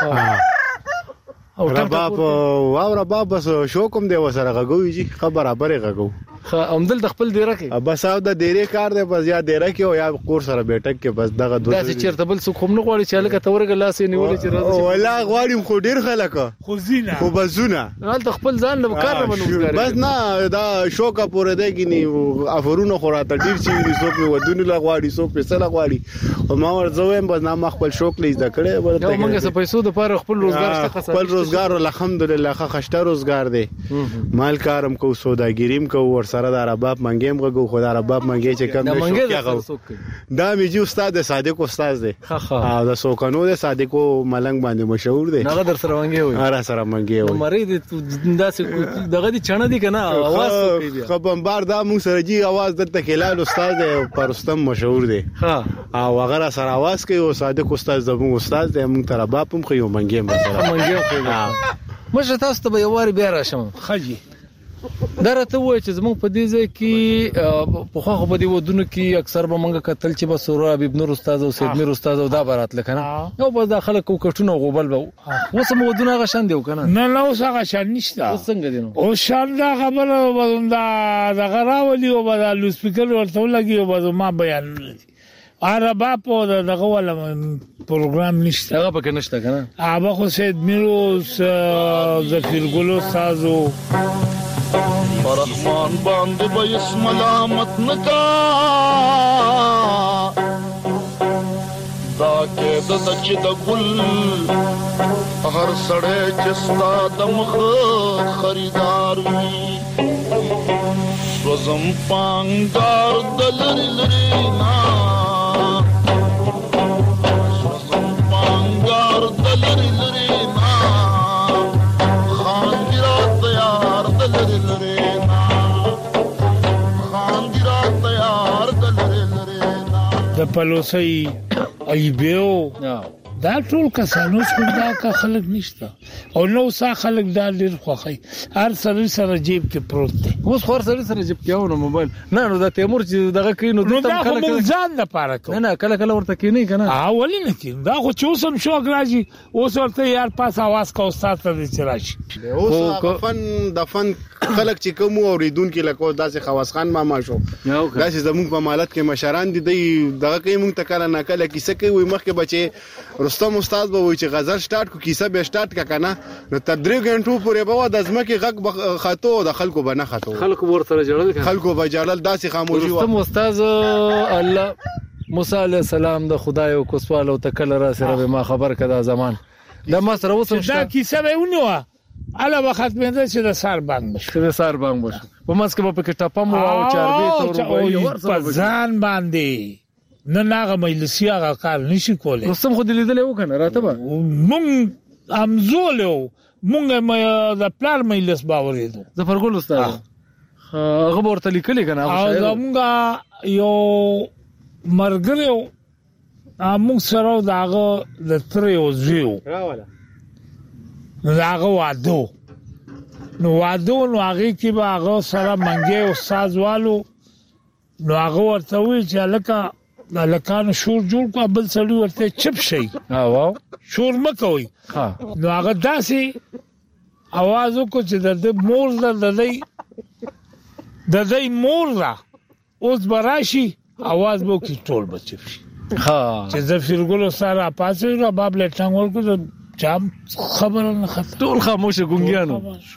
او رباب بس شو کوم دی وسره غوي جی برابر غو امدل د خپل ډیره کې بس او د ډیره کار دی بس یا ډیره کې او یا کور سره بیٹک کې بس دغه دوه داسې چیرته بل څه کوم نه غواړي چې لکه تورګ لاس نیولې چې راځي ولا غواړم خو ډیر خلک خو زینا خو بزونه حال د خپل ځان له کار نه منو بس نه دا شوکا پورې دی کې ني افرونه خو راته ډیر شي دي سو په ودونه لا غواړي سو په سره غواړي او ما ورځوم بس نه خپل شوق لیز د کړه ورته موږ څه پیسو د پاره خپل روزګار څخه خپل روزګار الحمدلله خشته روزګار دی مال کارم کو سوداګریم کو ور سره د رباب منګیم غو خدای رباب منګی چې کم نشو کیغه دا میجی استاد صادق استاد دی او د سوکانو د صادقو ملنګ باندې مشهور دی هغه در سره منګي وي هغه سره منګي وي مری داسې دغه دي چنه دي کنه आवाज کوي خو بمبار دا مو سره جی आवाज درته کلال استاد دی پرستم مشهور دی او هغه سره आवाज کوي او صادق استاد زمو استاد دی موږ تر بابم خو یو منګیم منګي مشه تاسو ته یو واری بیا راشم خجی درته وای چې زموږ په دې ځای کې په خو په دې ودونو کې اکثر به منګه کتل چې بس سورا حبیب نور استاد او سید میر استاد او دا برات لکنه یو بس داخله کو کټونه غوبل به وسم ودونه غشان دیو کنه نه لا اوس هغه شان نشته څنګه دینو او شان دا خبره وبندا دا غراولي او بدل سپیکر ورته لګي او بده ما بیان عربا په دغه ول پروګرام نشته هغه پکې نشته کنه هغه خو سید میروس ظفیر ګلو سازو رحمان باندې به اسم ملامت نکا دا کې د چې د ګل هر سړی چې ستا د مخ خریدار وي وزم پانګار د لری لری نا وزم پانګار د لری لری نا خان ګرا تیار د لری لری د پلوسی ایبیو دا ټول کسانو څخه دا خلک نشته او نو سا خلک دا ډیر خوخي هر سره جیب کې پروت دی اوس خور سره جیب کې ونه موبایل نه نو دا تیمور چې دغه کینو د کله ځان نه پاره کو نه کله ورته کینې کنه اولی نه کین دا خو چوسم شو راځي اوس ورته یار پاس आवाज کا استاد ته چراشي اوس د فن خلک چې کوم اوریدونکو لکه داسې خواص خان ماما شو داسې زموږ په مالت کې مشران دي دغه کوي مونږ ته کله نه کله کیسه کوي مخکې بچي رستم استاد به وای چې غزل سٹارټ کو کیسه به سٹارټ کا کنه نو تر 3 غنټو پورې به د ازمکه غږ خاطو د خلکو بنه خاطو خلکو ورته جوړل خلکو به جړل داسې خاموشي رستم استاد الله موسی علی السلام د خدای او کوسوالو ته کله را سره ما خبر کړه زمان د ما سره وسم دا کیسه به ونیوه الا وخت مې چې د سار بانګ بشه د سار بانګ بشه په مسکه په کې ټاپم او چاربي تور په ځان باندې نه ناغه مجلسي هغه کار نشي کولای رستم خو دلیدل یو کنه راته به مونږ امزولو مونږ د پلار مجلس باورېدو ظفرګل استاد هغه ورته لیکلی کنه هغه مونږ یو مرګریو مونږ سره داغه د تریو زیو راواله داغه وادو نو واده نو هغه کې به هغه سره منګي استاد والو نو هغه ورته وی چې لکان شور جوړ کو بل سړی ورته چپ شي واو شور مکوي نو هغه داسي आवाज وکړي چې د مور د دې مور را اوس براشي आवाज وو کې ټول بچي چې زفیر ګل سره پاسه را باب لټنګ ورکو جام خبر نه ټول خاموش ګونګیانو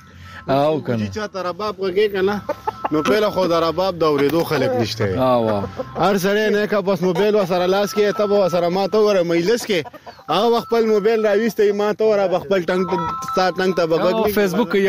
او کنه چې چا رباب وګی کنه نو په خو د رباب د اوریدو خلک نشته هر سره نه کا بس موبایل وسره لاس کې ته وسره ما ته ور مجلس کې هغه خپل موبایل راويسته ما ته ور خپل ټنګ ته بغږ فیسبوک یا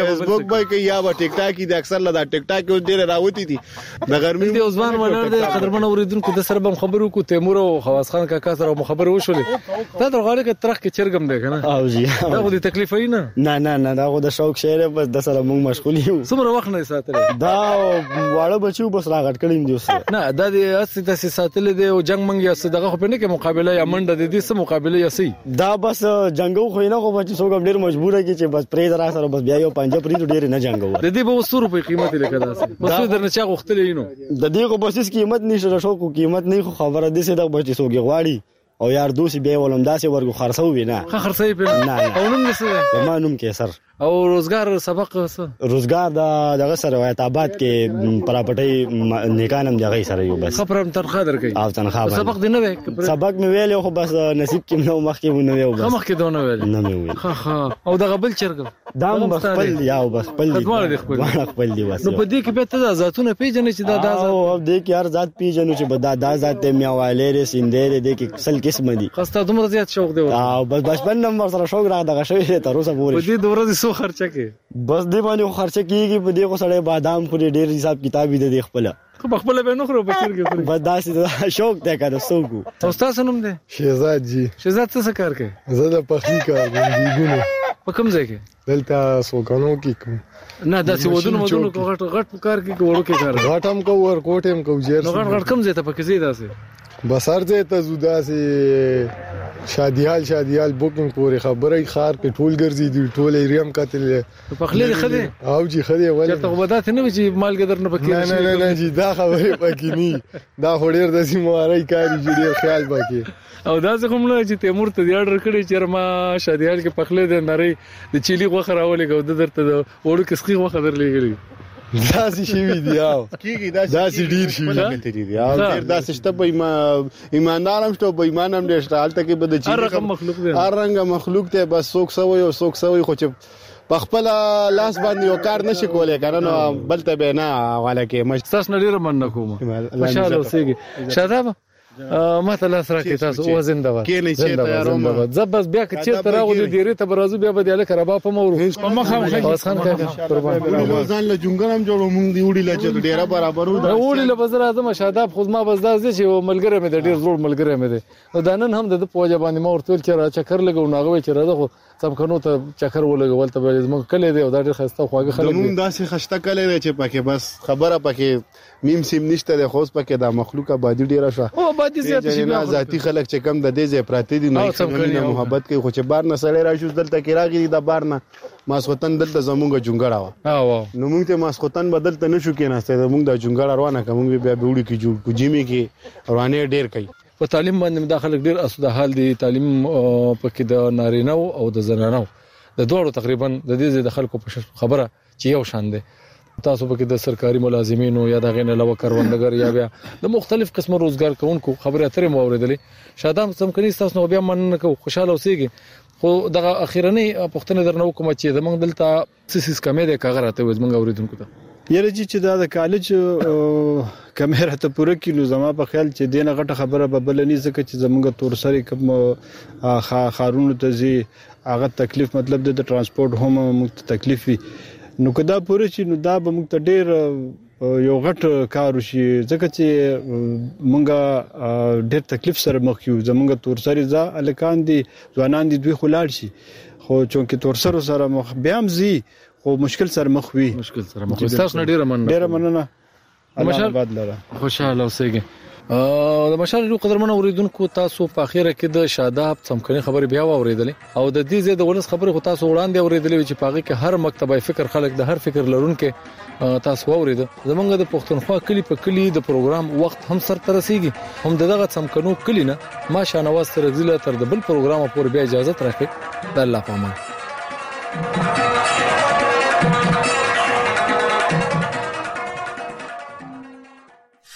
ټیک ټاک د اکثر له ټیک ټاک ډیر راوتی دي د ګرمي دی عثمان ولر د قدرمن اوریدونکو د سره خبرو کو تیمور او خواص خان کاکا سره خبرو وشولې دا درغاله کې ترخ کې چرګم دی کنه او جی دا خو دي تکلیف نه دا خو د شوق شعر بس د سره موږ مشغول یو څومره وخت نه ساتل دا واړه بچو بس راغټ کړم دی اوس نه دا د اساس ساتل دی او جنگ منګ یا صدقه خو په نه کې مقابله یا منډه د دې سم مقابله یا سي دا بس جنگو خو نه خو بچ څوک ډیر مجبور کی چې بس پرې درا سره بس بیا یو پنځه پرې ډیر نه جنگو د دې به 100 روپے قیمت لیکل اسه بس درنه چا غختلې نو د دې کو بس قیمت نشته شو کو قیمت نه خو خبره دي چې دا بچ څوک غواړي او یار دوسی بیا ولوم داسې ورغو خرڅو وینا خرڅې په نه او نوم نسه ما نوم کې سر او روزګار سبق روزګار دغه سره روایت آباد کې پراپرټي نیکانم دغه سره یو بس خبرم تنخواه درکې او تنخواه سبق دی نه سبق مې ویل خو بس نصیب کې نو مخ کې نه ویل بس مخ کې دونه ویل نه مې ویل او دغه بل چرګ دا خپل یا بس خپل دی خپل دی بس نو په دې کې به ته ذاتونه پیژنې چې دا او دې کې هر ذات پیژنو چې دا ذات میاواله رې سیندې دې کې سل قسم دي خسته دومره زیات شوق دی او بس بچپن نمبر سره شوق را دغه شوی تر اوسه پورې په دې دوره دي سو خرچه کې بس دې باندې خرچه کیږي په دې کو سړی بادام پورې ډېر حساب کتاب دې خپل خپل به نو خرو بچر کې بس داسې شوق دی کنه سوګو استاد نوم دی شهزاد جی شهزاد څه کار کوي زه د پخلی کار کوم په کوم ځای کې دلته سوکانو کې کوم نه داسې ودونو غټ کار کې وړو کې کار غټم کو ور کوټم کو جیر نو غټ کوم ځای ته پکې زی داسې بسار ځای ته زودا سي شادیال بوکینګ پورې خبرې خار کې ټول ګرځي دي ټول ایریم قاتل په خلې خدي او جی خدي ولې ته وبدات نه چې مال ګدر نه پکې نه جی دا خبرې پکې ني دا هډیر د سیمواري کاری جوړ خیال پکې او دا څه کوم نه چې تیمور ته یاد کړی چې ما شادیال کې پخلې د نری د چيلي غوخه راولې کو د درته وړو کسخي غوخه درلېګلې داسې شي دی او کیږي داسې ډیر شي لګته دي او ډیر داسې شته به ایماندارم شته به ایمانم دې شته حالت کې به د چی هر رنګ مخلوق ته بس څوک سوي او څوک سوي خو چې بخپل لاس باندې یو کار نشي کولای کنه نو بلته به نه حواله کې مستاس نه ډیر من کوم ماشاءالله اوسېږي شاداب ما ته لاس راکې تاسو او زنده کې نه چې تیاروم زبس بیا که چیرته راغلی ډیره ته برازو بیا به د الک ربا په مور په مخه خاص خان قربان ځان له جونګرم جوړو مونږ دی وړي لا چې ډیره برابر وړي له بازار اعظم شاداب خود ما بس داز چې ملګری مې ډیر زوړ ملګری مې دی او دانن هم د پوجا باندې ما ورتل چې را چکر لګو ناغوي چې راځه خو سم کنو ته چکر ولګول ته به زموږ کله دی او دا ډیر خسته خواږه خلک مونږ داسې خشته کله دی چې پکې بس خبره پکې میم سیم نشته د خوست پکې د مخلوق آبادی ډیره شو او آبادی زیات شي نه ذاتی خلک چې کم د دې ځای پراته دي نه محبت کوي خو چې بار نه سړی راشي دلته کې راغی د بار نه ماسوتن دلته زمونږ جونګړه وا نو موږ ته ماسوتن بدلته نشو کې نه ستې موږ د جونګړه روانه کوم بیا به وړي کې جوړ کوجیمه کې روانه ډیر کوي په تعلیم باندې داخله ډیر اسوده حال دي تعلیم پکې د نارینه او د زنانو د دوړو تقریبا د دې د خلکو په خبره چې یو شان دي تاسو پکې د سرکاري ملازمینو یا د غینه لو کروندګر یا بیا د مختلف قسم روزګار کوونکو خبره اترې مو اوریدلې شادام سم کني تاسو نو بیا مننه کو خوشاله اوسئ خو دغه اخیرنی پښتنه درنو کوم چې زمنګ دلته سیس کمې د کاغراته وزمنګ اوریدونکو ته یره چې دا د کالج کمیره ته پوره کینو زما په خیال چې دینه غټه خبره به بلنی ځکه چې زمونږ تورسری کوم خارونو ته زی هغه تکلیف مطلب د ترانسپورت هم موږ تکلیف وي نو کدا پوره چې نو دا به موږ ته ډیر یو غټ کار وشي ځکه چې مونږه ډیر تکلیف سره مخ یو زمونږ تورسری ځا الکان دي ځوانان دي دوی خلاړ شي خو چونکې تورسره سره مخ بیا هم زی خو مشکل سره مخ وي تاسو نه ډیره مننه ماشاءالله خوشاله اوسئ د مشال ریډیو قدرمن اوریدونکو تاسو په اخیره کې د شاداب څمکني خبرې بیا واوریدلې او د دې زید ولس خبرې خو تاسو وړاندې اوریدلې چې پاغي کې هر مکتبه فکر خلک د هر فکر لرونکو تاسو واورید زمونږ د پښتونخوا کلی په کلی د پروګرام وخت هم سر تر رسیږي هم دغه څمکنو کلی نه ما شانواز تر ځله تر د بل پروګرام پورې بیا اجازه راکړئ د الله پامان